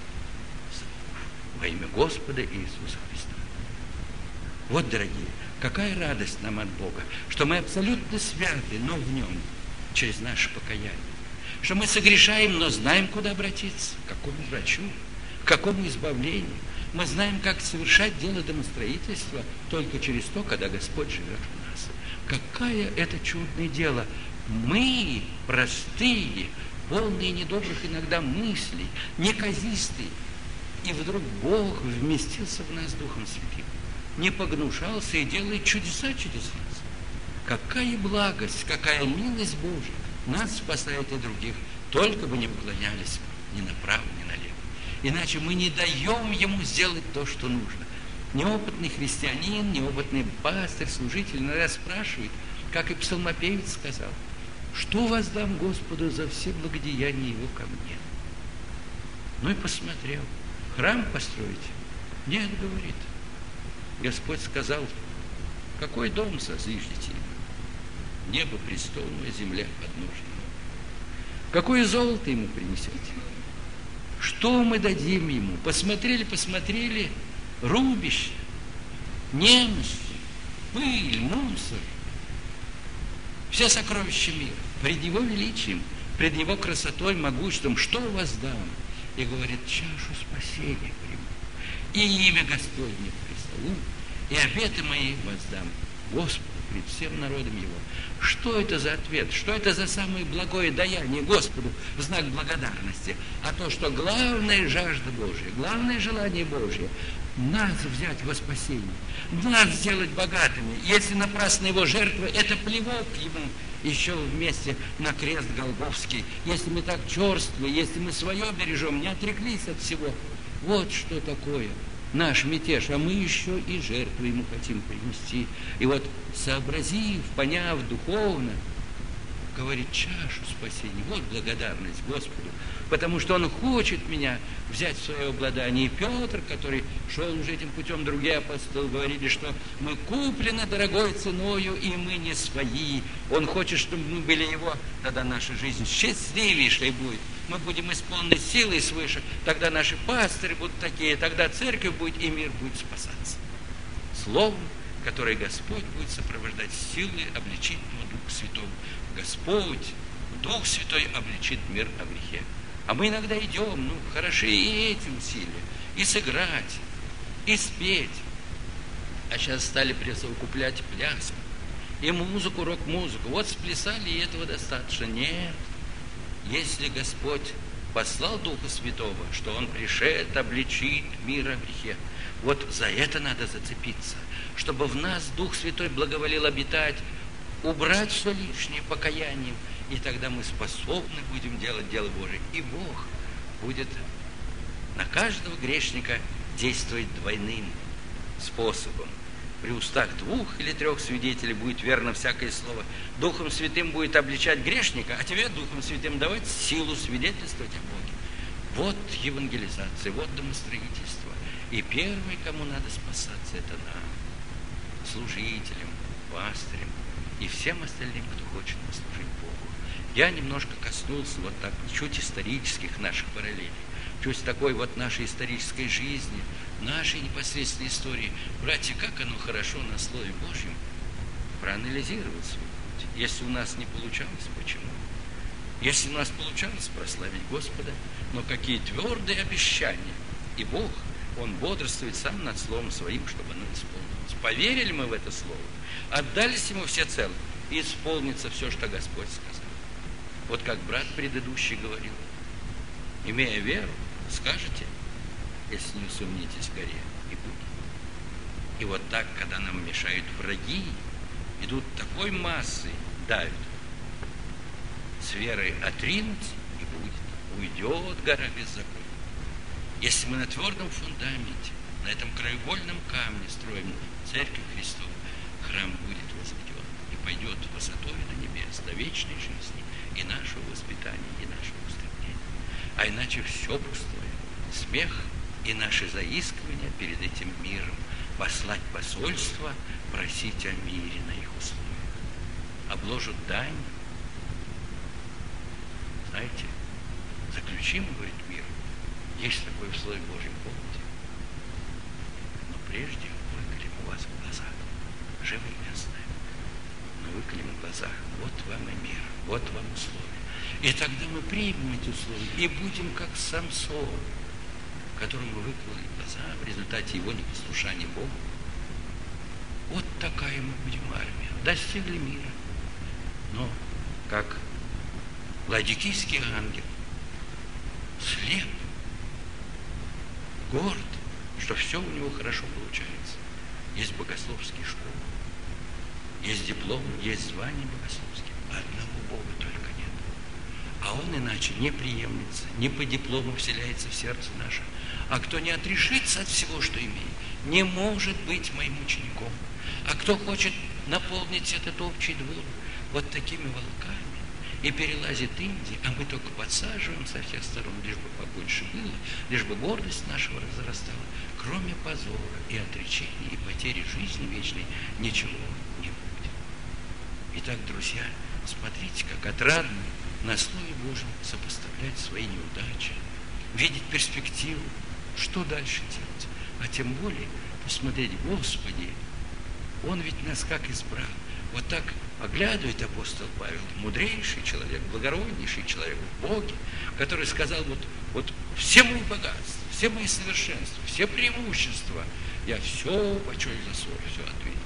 во имя Господа Иисуса Христа. Вот, дорогие, какая радость нам от Бога, что мы абсолютно святы, но в Нем, через наше покаяние. Что мы согрешаем, но знаем, куда обратиться, к какому врачу, к какому избавлению. Мы знаем, как совершать дело домостроительства только через то, когда Господь живет в нас. Какое это чудное дело! Мы, простые, полные недобрых иногда мыслей, неказистые, и вдруг Бог вместился в нас Духом Святым, не погнушался и делает чудеса через нас. Какая благость, какая милость Божья нас спасает и других, только бы не поклонялись ни направо, ни налево. Иначе мы не даем Ему сделать то, что нужно. Неопытный христианин, неопытный пастырь, служитель иногда спрашивает, как и псалмопевец сказал, что воздам Господу за все благодеяния Его ко мне? Ну и посмотрел. Храм построить? Нет, говорит. Господь сказал, какой дом созиждете ему? Небо престольное, земля подножная. Какое золото ему принесете? Что мы дадим ему? Посмотрели, рубище, немощь, пыль, мусор. Все сокровища мира. Пред его величием, пред его красотой, могуществом, что воздам? И говорит, чашу спасения приму, и имя Господне призову, и обеты мои воздам Господу пред всем народом его. Что это за ответ? Что это за самое благое даяние Господу в знак благодарности? А то, что главная жажда Божия, главное желание Божие нас взять во спасение, нас сделать богатыми. Если напрасно его жертва, это плевок ему еще вместе на крест Голгофский. Если мы так черствы, если мы свое бережем, не отреклись от всего. Вот что такое наш мятеж, а мы еще и жертву ему хотим принести. И вот, сообразив, поняв духовно, говорит, чашу спасения, вот благодарность Господу, потому что Он хочет меня взять в свое обладание. И Петр, который шел уже этим путем, другие апостолы говорили, что мы куплены дорогой ценою, и мы не свои. Он хочет, чтобы мы были Его, тогда наша жизнь счастливейшей будет. Мы будем исполнены силой свыше, тогда наши пастыри будут такие, тогда церковь будет, и мир будет спасаться. Словом, которое Господь будет сопровождать силой обличительного Духа Святого. Господь, Дух Святой обличит мир о грехе. А мы иногда идем, хороши и этим силе, и сыграть, и спеть. А сейчас стали присовокуплять пляску, и музыку, рок-музыку. Вот сплясали, и этого достаточно. Нет. Если Господь послал Духа Святого, что Он пришед обличит мир о грехе, вот за это надо зацепиться, чтобы в нас Дух Святой благоволил обитать, убрать все лишнее покаянием, и тогда мы способны будем делать дело Божие. И Бог будет на каждого грешника действовать двойным способом. При устах 2 или 3 свидетелей будет верно всякое слово. Духом Святым будет обличать грешника, а тебе Духом Святым давать силу свидетельствовать о Боге. Вот евангелизация, вот домостроительство. И первый, кому надо спасаться, это нам, служителям, пастырям и всем остальным, кто хочет послужить Богу. Я немножко коснулся вот так, чуть исторических наших параллелей, чуть такой вот нашей исторической жизни, нашей непосредственной истории. Братья, как оно хорошо на Слове Божьем проанализировать свой путь. Если у нас не получалось, почему? Если у нас получалось, прославить Господа, но какие твердые обещания. И Бог, Он бодрствует сам над Словом Своим, чтобы оно исполнилось. Поверили мы в это Слово, отдались Ему всецело, и исполнится все, что Господь сказал. Вот как брат предыдущий говорил, имея веру, скажете, если не усомнитесь в горе, и будет. И вот так, когда нам мешают враги, идут такой массой, давят. С верой отринуть, и будет. Уйдет гора беззакония. Если мы на твердом фундаменте, на этом краеугольном камне строим Церковь Христову, храм будет возведен и пойдет высотой до небес, до вечной жизни и нашего воспитания, и нашего устремления. А иначе все пустое. Смех и наши заискивания перед этим миром, послать посольство, просить о мире на их условиях. Обложат дань. Знаете, заключим, говорит, мир. Есть такое в Слове Божьем, помните? Но прежде выколем у вас в глазах, живые местные, но выколем в глазах, вот вам и мир, вот вам условия. И тогда мы примем эти условия и будем как Самсон, которому выкололи глаза в результате его непослушания Богу. Вот такая мы будем армия. Достигли мира. Но как ладикийский ангел, слеп, горд, что все у него хорошо получается. Есть богословские школы, есть диплом, есть звание богословские. Одного Бога только нет. А Он иначе не приемлется, не по диплому вселяется в сердце наше. А кто не отрешится от всего, что имеет, не может быть моим учеником. А кто хочет наполнить этот общий двор вот такими волками и перелазит Индии, а мы только подсаживаем со всех сторон, лишь бы побольше было, лишь бы гордость нашего разрастала, кроме позора и отречения и потери жизни вечной ничего не будет. Итак, друзья, смотрите, как отрадно на Слове Божьем сопоставлять свои неудачи, видеть перспективу, что дальше делать. А тем более посмотреть, Господи, Он ведь нас как избрал. Вот так оглядывает апостол Павел, мудрейший человек, благороднейший человек в Боге, который сказал, вот все мои богатства, все мои совершенства, все преимущества, я все почую за свой, все отведу.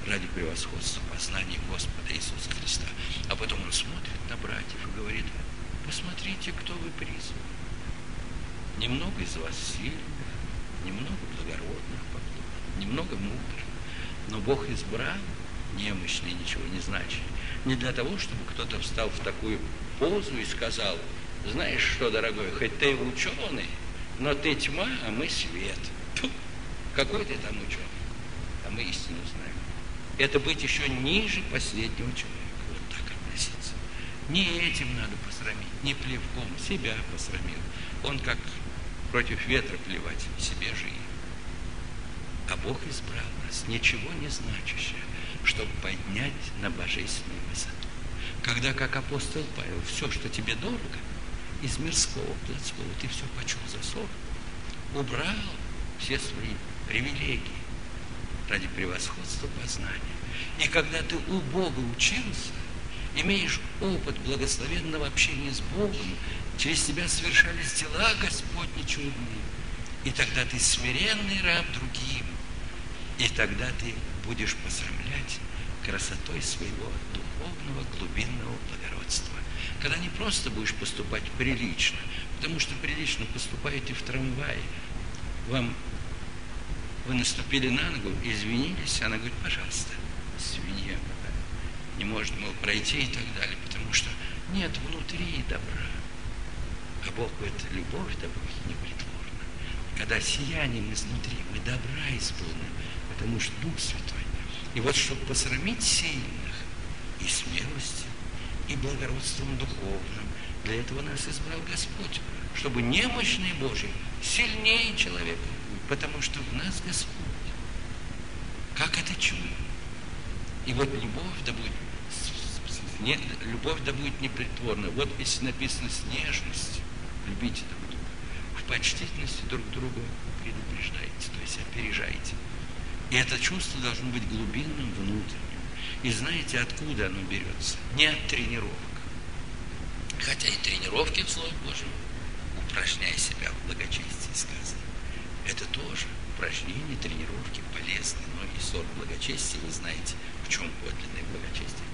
ради превосходства познания Господа Иисуса Христа. А потом он смотрит на братьев и говорит: посмотрите, кто вы призваны. Немного из вас сильных, немного благородных, немного мудрых, но Бог избрал немощные, ничего не значащие, не для того, чтобы кто-то встал в такую позу и сказал: знаешь что, дорогой, хоть ты ученый, но ты тьма, а мы свет. Фу, какой ты там ученый? А мы истину знаем. Это быть еще ниже последнего человека. Вот так относиться. Не этим надо посрамить, не плевком, себя посрамил. Он как против ветра плевать, себе же и. А Бог избрал нас, ничего не значащее, чтобы поднять на божественную высоту. Когда, как апостол Павел, все, что тебе дорого, из мирского, плотского, ты все почел за ссор, убрал все свои привилегии ради превосходства познания. И когда ты у Бога учился, имеешь опыт благословенного общения с Богом, через тебя совершались дела Господни чудные, и тогда ты смиренный раб другим, и тогда ты будешь посрамлять красотой своего духовного глубинного благородства. Когда не просто будешь поступать прилично, потому что прилично поступают и в трамвае. Вы наступили на ногу, извинились, она говорит: пожалуйста, свинья какая, не может, мол, пройти и так далее, потому что нет внутри добра. А Бог говорит: любовь да будет непритворна. Когда сиянием изнутри мы добра исполнены, потому что Дух Святой. И вот, чтобы посрамить сильных и смелостью, и благородством духовным, для этого нас избрал Господь, чтобы немощные Божьи сильнее человека, потому что в нас Господь. Как это чудо! И вот любовь да будет непритворна. Вот если написано с нежностью, любите друг друга, в почтительности друг друга предупреждайте, то есть опережайте. И это чувство должно быть глубинным, внутренним. И знаете, откуда оно берется? Не от тренировок. Хотя и тренировки в Слове Божьем, упражняй себя в благочестии, сказано. Это тоже упражнения, тренировки полезны, но и сорт благочестия, вы знаете, в чем подлинное благочестие.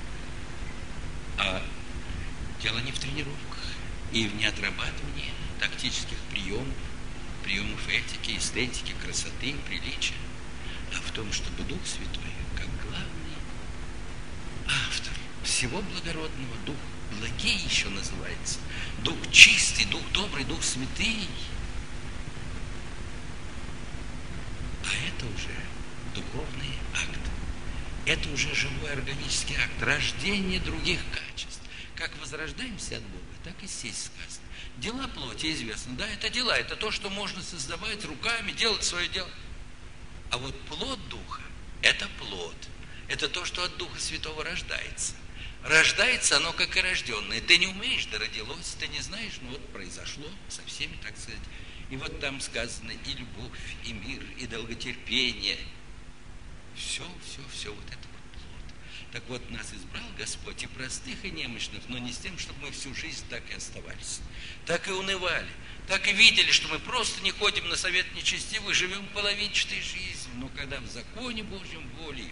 А дело не в тренировках и в неотрабатывании тактических приемов этики, эстетики, красоты, приличия, а в том, чтобы Дух Святой, как главный автор всего благородного, Дух благий еще называется, Дух чистый, Дух добрый, Дух святый, а это уже духовный акт. Это уже живой органический акт, рождение других качеств. Как возрождаемся от Бога, так и здесь сказано. Дела плоти известны. Да, это дела, это то, что можно создавать руками, делать свое дело. А вот плод Духа – это плод. Это то, что от Духа Святого рождается. Рождается оно, как и рожденное. Ты не умеешь, да родилось, ты не знаешь, ну вот произошло со всеми, так сказать. И вот там сказано и любовь, и мир, и долготерпение. Все вот это вот плод. Так вот, нас избрал Господь и простых, и немощных, но не с тем, чтобы мы всю жизнь так и оставались. Так и унывали, так и видели, что мы просто не ходим на совет нечестивых, живем половинчатой жизнью. Но когда в законе Божьем волею,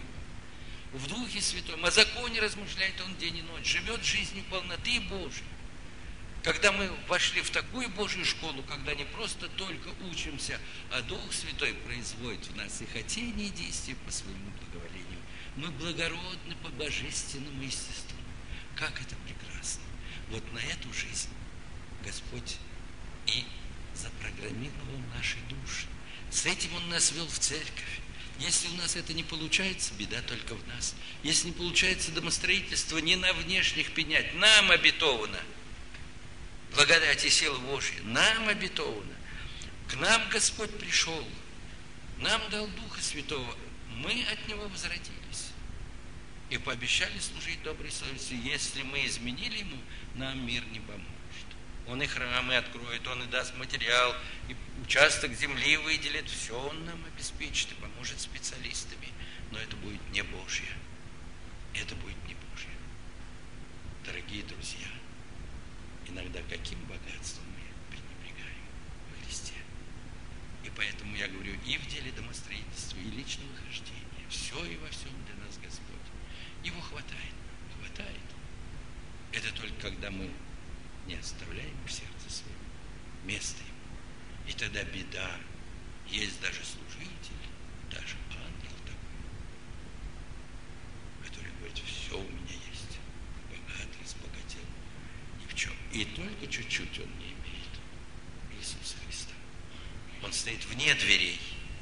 в Духе Святом, о законе размышляет он день и ночь, живет жизнью полноты Божьей. Когда мы вошли в такую Божью школу, когда не просто только учимся, а Дух Святой производит в нас и хотение, и действия по своему благоволению, мы благородны по божественному естеству. Как это прекрасно! Вот на эту жизнь Господь и запрограммировал наши души. С этим Он нас вел в церковь. Если у нас это не получается, беда только в нас. Если не получается домостроительство, не на внешних пенять, нам обетовано. Благодать и сила Божья нам обетовано. К нам Господь пришел, нам дал Духа Святого, мы от Него возвратились. И пообещали служить доброй совестью. Если мы изменили Ему, нам мир не поможет. Он и храмы откроет, Он и даст материал, и участок земли выделит, все Он нам обеспечит и поможет специалистами. Но это будет не Божье. Это будет не Божье. Дорогие друзья, иногда каким богатством мы пренебрегаем во Христе. И поэтому я говорю, и в деле домостроительства, и личного хождения, все и во всем для не оставляем в сердце своем место ему. И тогда беда. Есть даже служитель, даже ангел такой, который говорит: все у меня есть, богат, разбогател, ни в чем. И только чуть-чуть он не имеет Иисуса Христа. Он стоит вне дверей,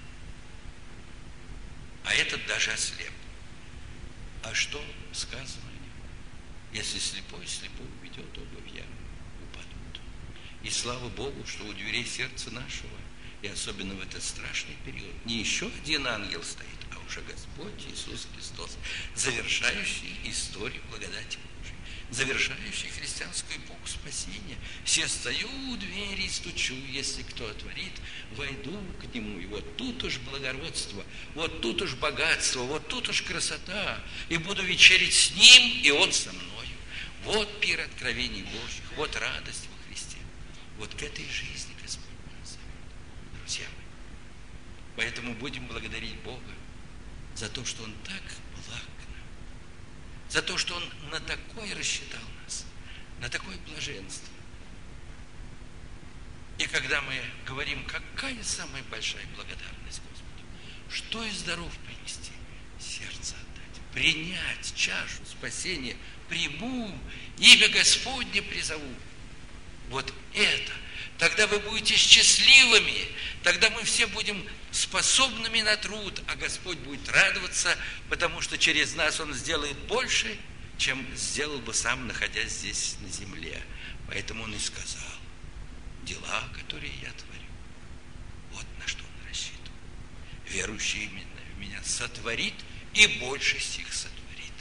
а этот даже ослеп. А что сказано о нем? Если слепой слепой уведет, оба в яму упадут. И слава Богу, что у дверей сердца нашего, и особенно в этот страшный период, не еще один ангел стоит, а уже Господь Иисус Христос, завершающий историю благодати Божией, завершающий христианскую эпоху спасения. «Се стою у двери и стучу, если кто отворит, войду к нему». И вот тут уж благородство, вот тут уж богатство, вот тут уж красота, и буду вечерить с ним, и он со мною. Вот пир откровений Божьих, вот радость во Христе. Вот к этой жизни Господь нас зовет, друзья мои. Поэтому будем благодарить Бога за то, что Он так благ к нам, за то, что Он на такое рассчитал нас, на такое блаженство. И когда мы говорим, какая самая большая благодарность Господу, что из даров принести? Сердце отдать, принять чашу спасения, приму, имя Господне призову. Вот это. Тогда вы будете счастливыми, тогда мы все будем способными на труд, а Господь будет радоваться, потому что через нас Он сделает больше, чем сделал бы сам, находясь здесь на земле. Поэтому Он и сказал: дела, которые я творю, вот на что Он рассчитывает. Верующий именно в Меня сотворит и больше сих сотворит.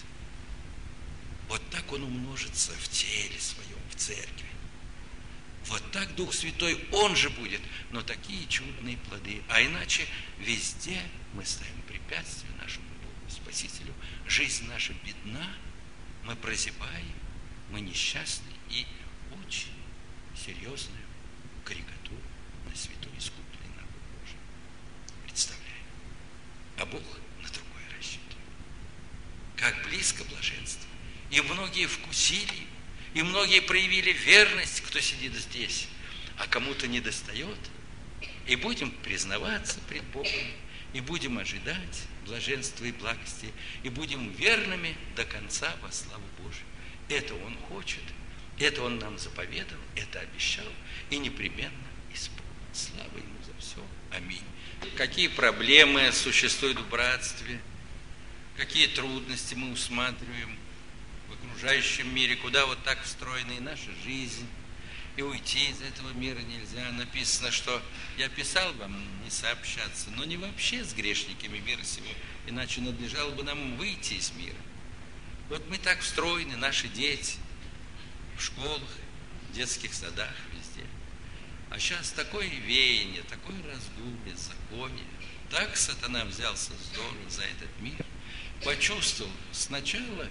Вот так Он умножится в теле Своем, в церкви. Вот так Дух Святой, Он же будет, но такие чудные плоды. А иначе везде мы ставим препятствия нашему Богу, Спасителю. Жизнь наша бедна, мы прозябаем, мы несчастны и очень серьезную карикатуру на святой искупленный народ Божий представляем. А Бог на другое рассчитывает. Как близко блаженство. И многие вкусили, и многие проявили верность, кто сидит здесь, а кому-то не достает. И будем признаваться пред Богом, и будем ожидать блаженства и благости, и будем верными до конца во славу Божию. Это Он хочет, это Он нам заповедал, это обещал, и непременно исполнит. Слава Ему за все. Аминь. Какие проблемы существуют в братстве, какие трудности мы усматриваем в окружающем мире, куда вот так встроена и наша жизнь, и уйти из этого мира нельзя. Написано, что я писал вам не сообщаться, но не вообще с грешниками мира сего, иначе надлежало бы нам выйти из мира. Вот мы так встроены, наши дети, в школах, в детских садах, везде. А сейчас такое веяние, такой разгул, беззаконие. Так сатана взялся здорово за этот мир, почувствовал сначала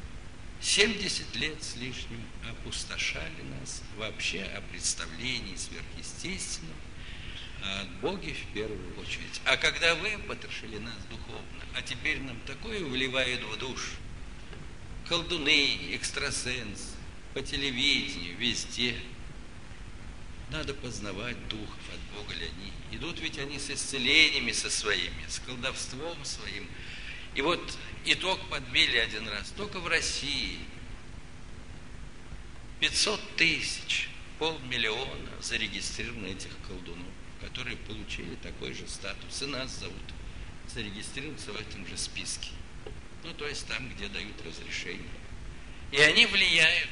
70 лет с лишним опустошали нас вообще о представлении сверхъестественном, о Боге в первую очередь. А когда вы потрошили нас духовно, а теперь нам такое вливают в душу, колдуны, экстрасенсы, по телевидению, везде. Надо познавать духов, от Бога ли они. Идут ведь они с исцелениями со своими, с колдовством своим. И вот итог подбили один раз, только в России 500 тысяч, 500 000 зарегистрировано этих колдунов, которые получили такой же статус, и нас зовут зарегистрироваться в этом же списке. Ну, то есть там, где дают разрешение. И они влияют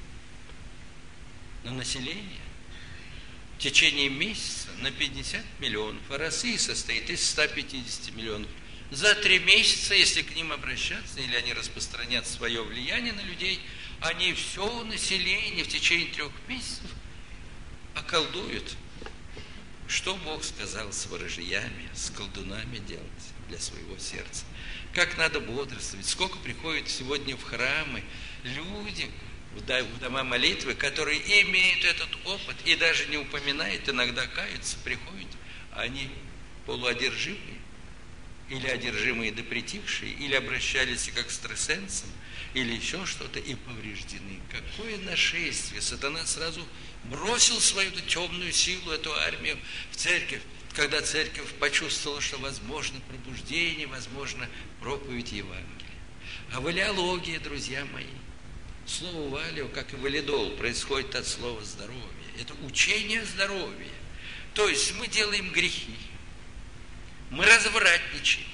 на население в течение месяца на 50 миллионов, а Россия состоит из 150 миллионов. За 3 месяца, если к ним обращаться, или они распространят свое влияние на людей, они все население в течение 3 месяцев околдуют. Что Бог сказал с ворожьями, с колдунами делать для своего сердца? Как надо бодрствовать? Сколько приходят сегодня в храмы люди, в дома молитвы, которые имеют этот опыт и даже не упоминают, иногда каются, приходят, а они полуодержимые. или одержимые да притихшие, или обращались к экстрасенсам, или еще что-то, и повреждены. Какое нашествие! Сатана сразу бросил свою темную силу, эту армию в церковь, когда церковь почувствовала, что возможно пробуждение, возможно проповедь Евангелия. А валиология, друзья мои, слово валио, как и валидол, происходит от слова здоровье. Это учение здоровья. То есть мы делаем грехи, мы развратничаем,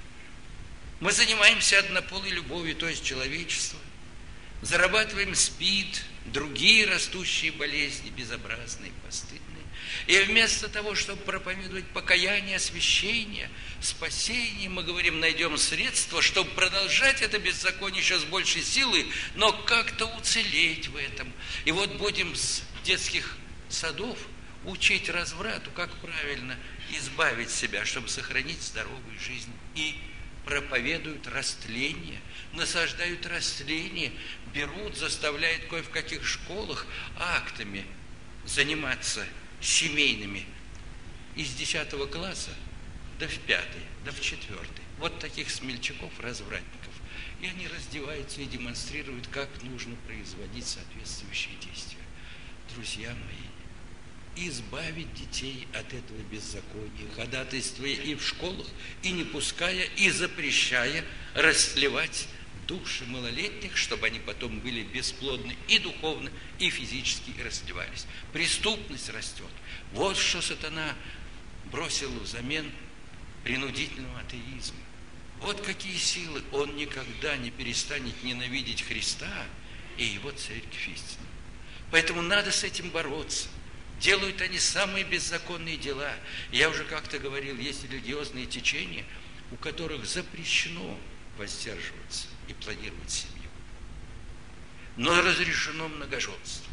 мы занимаемся однополой любовью, то есть человечеством, зарабатываем СПИД, другие растущие болезни, безобразные, постыдные. И вместо того, чтобы проповедовать покаяние, освящение, спасение, мы говорим, найдем средства, чтобы продолжать это беззаконие еще с большей силой, но как-то уцелеть в этом. И вот будем с детских садов учить разврату, как правильно избавить себя, чтобы сохранить здоровую жизнь. И проповедуют растление, насаждают растление, берут, заставляют кое в каких школах актами заниматься семейными из 10 класса до в 5, до в 4. Вот таких смельчаков, развратников. И они раздеваются и демонстрируют, как нужно производить соответствующие действия. Друзья мои, избавить детей от этого беззакония, ходатайствуя и в школах, и не пуская, и запрещая растлевать души малолетних, чтобы они потом были бесплодны и духовно, и физически, и растлевались. Преступность растет. Вот что сатана бросил взамен принудительного атеизма. Вот какие силы. Он никогда не перестанет ненавидеть Христа и его церковь истинную. Поэтому надо с этим бороться. Делают они самые беззаконные дела. Я уже как-то говорил, есть религиозные течения, у которых запрещено воздерживаться и планировать семью. Но разрешено многоженство.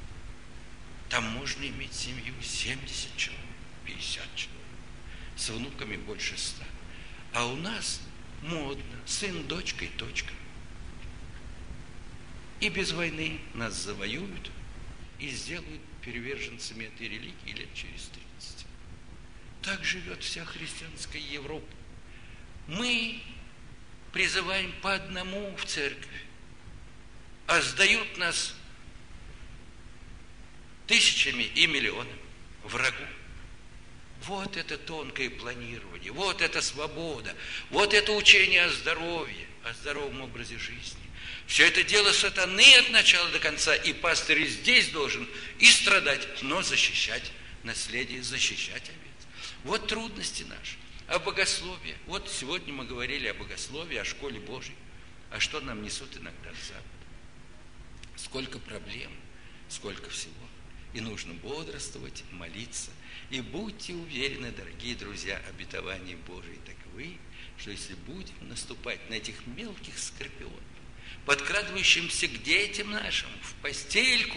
Там можно иметь семью 70 человек, 50 человек, с внуками больше 100. А у нас модно, сын, дочка и точка. И без войны нас завоюют и сделают приверженцами этой религии лет через 30. Так живет вся христианская Европа. Мы призываем по одному в церковь, а сдают нас тысячами и миллионами врагу. Вот это тонкое планирование, вот это свобода, вот это учение о здоровье, о здоровом образе жизни. Все это дело сатаны от начала до конца, и пастырь здесь должен и страдать, но защищать наследие, защищать овец. Вот трудности наши. А богословие. Вот сегодня мы говорили о богословии, о школе Божьей. А что нам несут иногда с Запада? Сколько проблем, сколько всего. И нужно бодрствовать, молиться. И будьте уверены, дорогие друзья, обетования Божьи таковы, что если будем наступать на этих мелких скорпионов, подкрадывающимся к детям нашим, в постельку,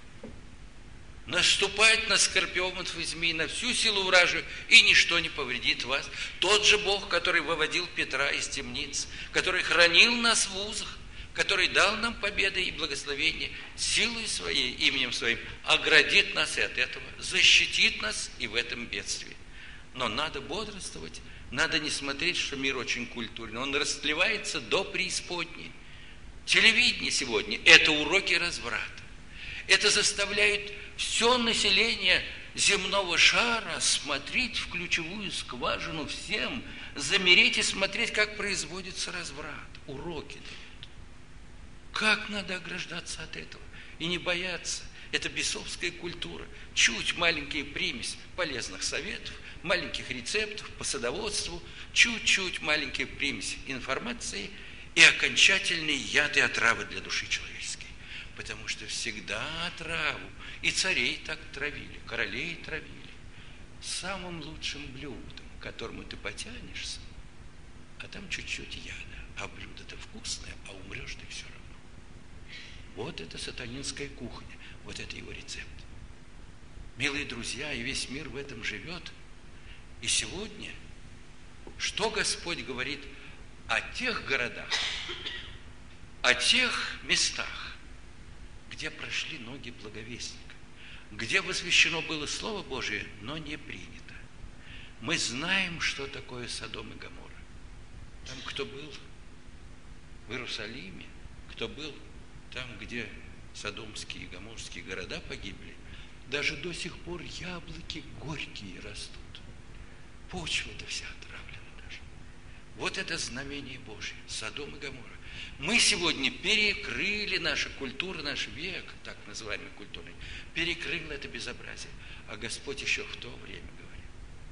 наступать на скорпионов и змей, на всю силу вражию, и ничто не повредит вас. Тот же Бог, который выводил Петра из темниц, который хранил нас в узах, который дал нам победы и благословение силой своей, именем своим, оградит нас и от этого, защитит нас и в этом бедствии. Но надо бодрствовать, надо не смотреть, что мир очень культурный, он растлевается до преисподней. Телевидение сегодня – это уроки разврата. Это заставляет все население земного шара смотреть в ключевую скважину всем, замереть и смотреть, как производится разврат. Уроки дают. Как надо ограждаться от этого и не бояться. Это бесовская культура. Чуть маленькая примесь полезных советов, маленьких рецептов по садоводству, чуть-чуть маленькая примесь информации и окончательный яд и отравы для души человеческой. Потому что всегда отраву, и царей так травили, королей травили, самым лучшим блюдом, к которому ты потянешься, а там чуть-чуть яда, а блюдо-то вкусное, а умрешь ты все равно. Вот это сатанинская кухня, вот это его рецепт. Милые друзья, и весь мир в этом живет. И сегодня, что Господь говорит о тех городах, о тех местах, где прошли ноги благовестника, где возвещено было Слово Божие, но не принято. Мы знаем, что такое Содом и Гоморра. Там, кто был в Иерусалиме, кто был там, где содомские и гоморские города погибли, даже до сих пор яблоки горькие растут. Почва-то вся отравлена даже. Вот это знамение Божье, Содом и Гоморра. Мы сегодня перекрыли, наша культура, наш век, так называемый культурный, перекрыл это безобразие. А Господь еще в то время говорил.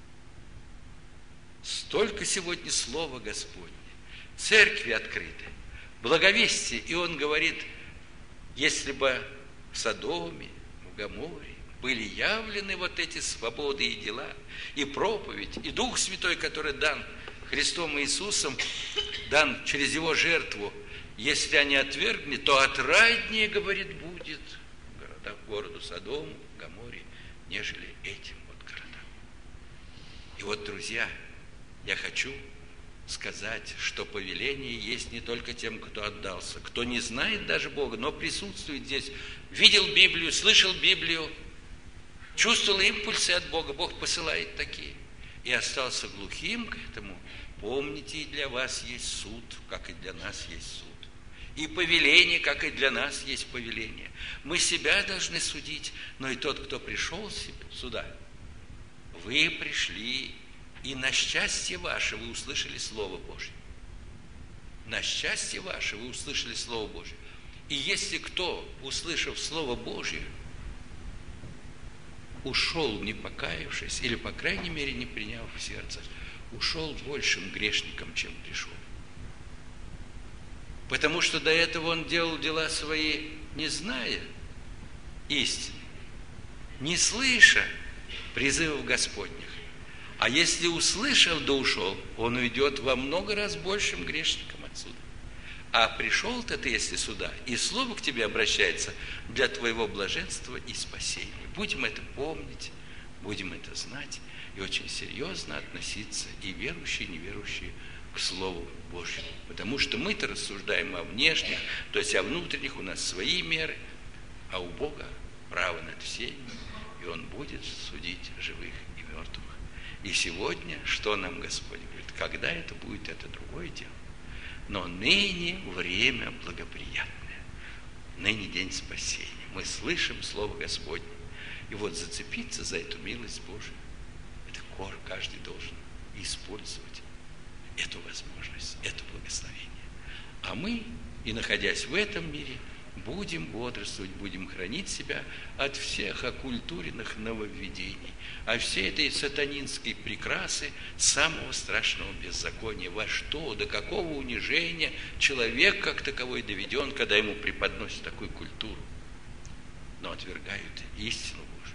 Столько сегодня слова Господне, церкви открыты, благовестие. И Он говорит, если бы в Содоме, в Гоморре были явлены вот эти свободы и дела, и проповедь, и Дух Святой, который дан Христом Иисусом, дан через Его жертву, если они отвергнут, то отраднее, говорит, будет городу Содому, Гоморре, нежели этим вот городам. И вот, друзья, я хочу сказать, что повеление есть не только тем, кто отдался, кто не знает даже Бога, но присутствует здесь, видел Библию, слышал Библию, чувствовал импульсы от Бога, Бог посылает такие, и остался глухим к этому. Помните, и для вас есть суд, как и для нас есть суд. И повеление, как и для нас есть повеление. Мы себя должны судить, но и тот, кто пришел сюда, вы пришли, и на счастье ваше вы услышали Слово Божье. На счастье ваше вы услышали Слово Божье. И если кто, услышав Слово Божье, ушел, не покаявшись, или, по крайней мере, не приняв в сердце, ушел большим грешником, чем пришел. Потому что до этого он делал дела свои, не зная истины, не слыша призывов Господних. А если услышав, да ушел, он уйдет во много раз большим грешником отсюда. А пришел-то ты, если сюда, и слово к тебе обращается для твоего блаженства и спасения. Будем это помнить, будем это знать и очень серьезно относиться, и верующие, и неверующие, к Слову Божьему. Потому что мы-то рассуждаем о внешних, то есть о внутренних, у нас свои меры, а у Бога право над всеми, и Он будет судить живых и мертвых. И сегодня, что нам Господь говорит, когда это будет, это другое дело. Но ныне время благоприятное, ныне день спасения. Мы слышим Слово Господне. И вот зацепиться за эту милость Божию, это каждый должен использовать эту возможность, это благословение. А мы, и находясь в этом мире, будем бодрствовать, будем хранить себя от всех оккультуренных нововведений, от всей этой сатанинской прекрасы, самого страшного беззакония. Во что, до какого унижения человек как таковой доведен, когда ему преподносят такую культуру, но отвергают истину Божию.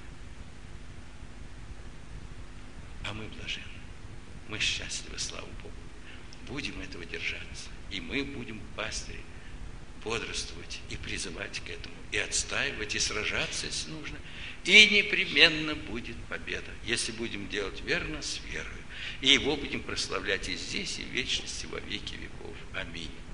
А мы блаженны, мы счастливы, слава Богу. Будем этого держаться, и мы будем, пастыри, бодрствовать и призывать к этому, и отстаивать, и сражаться, если нужно. И непременно будет победа, если будем делать верно, с верою. И Его будем прославлять и здесь, и в вечности, во веки веков. Аминь.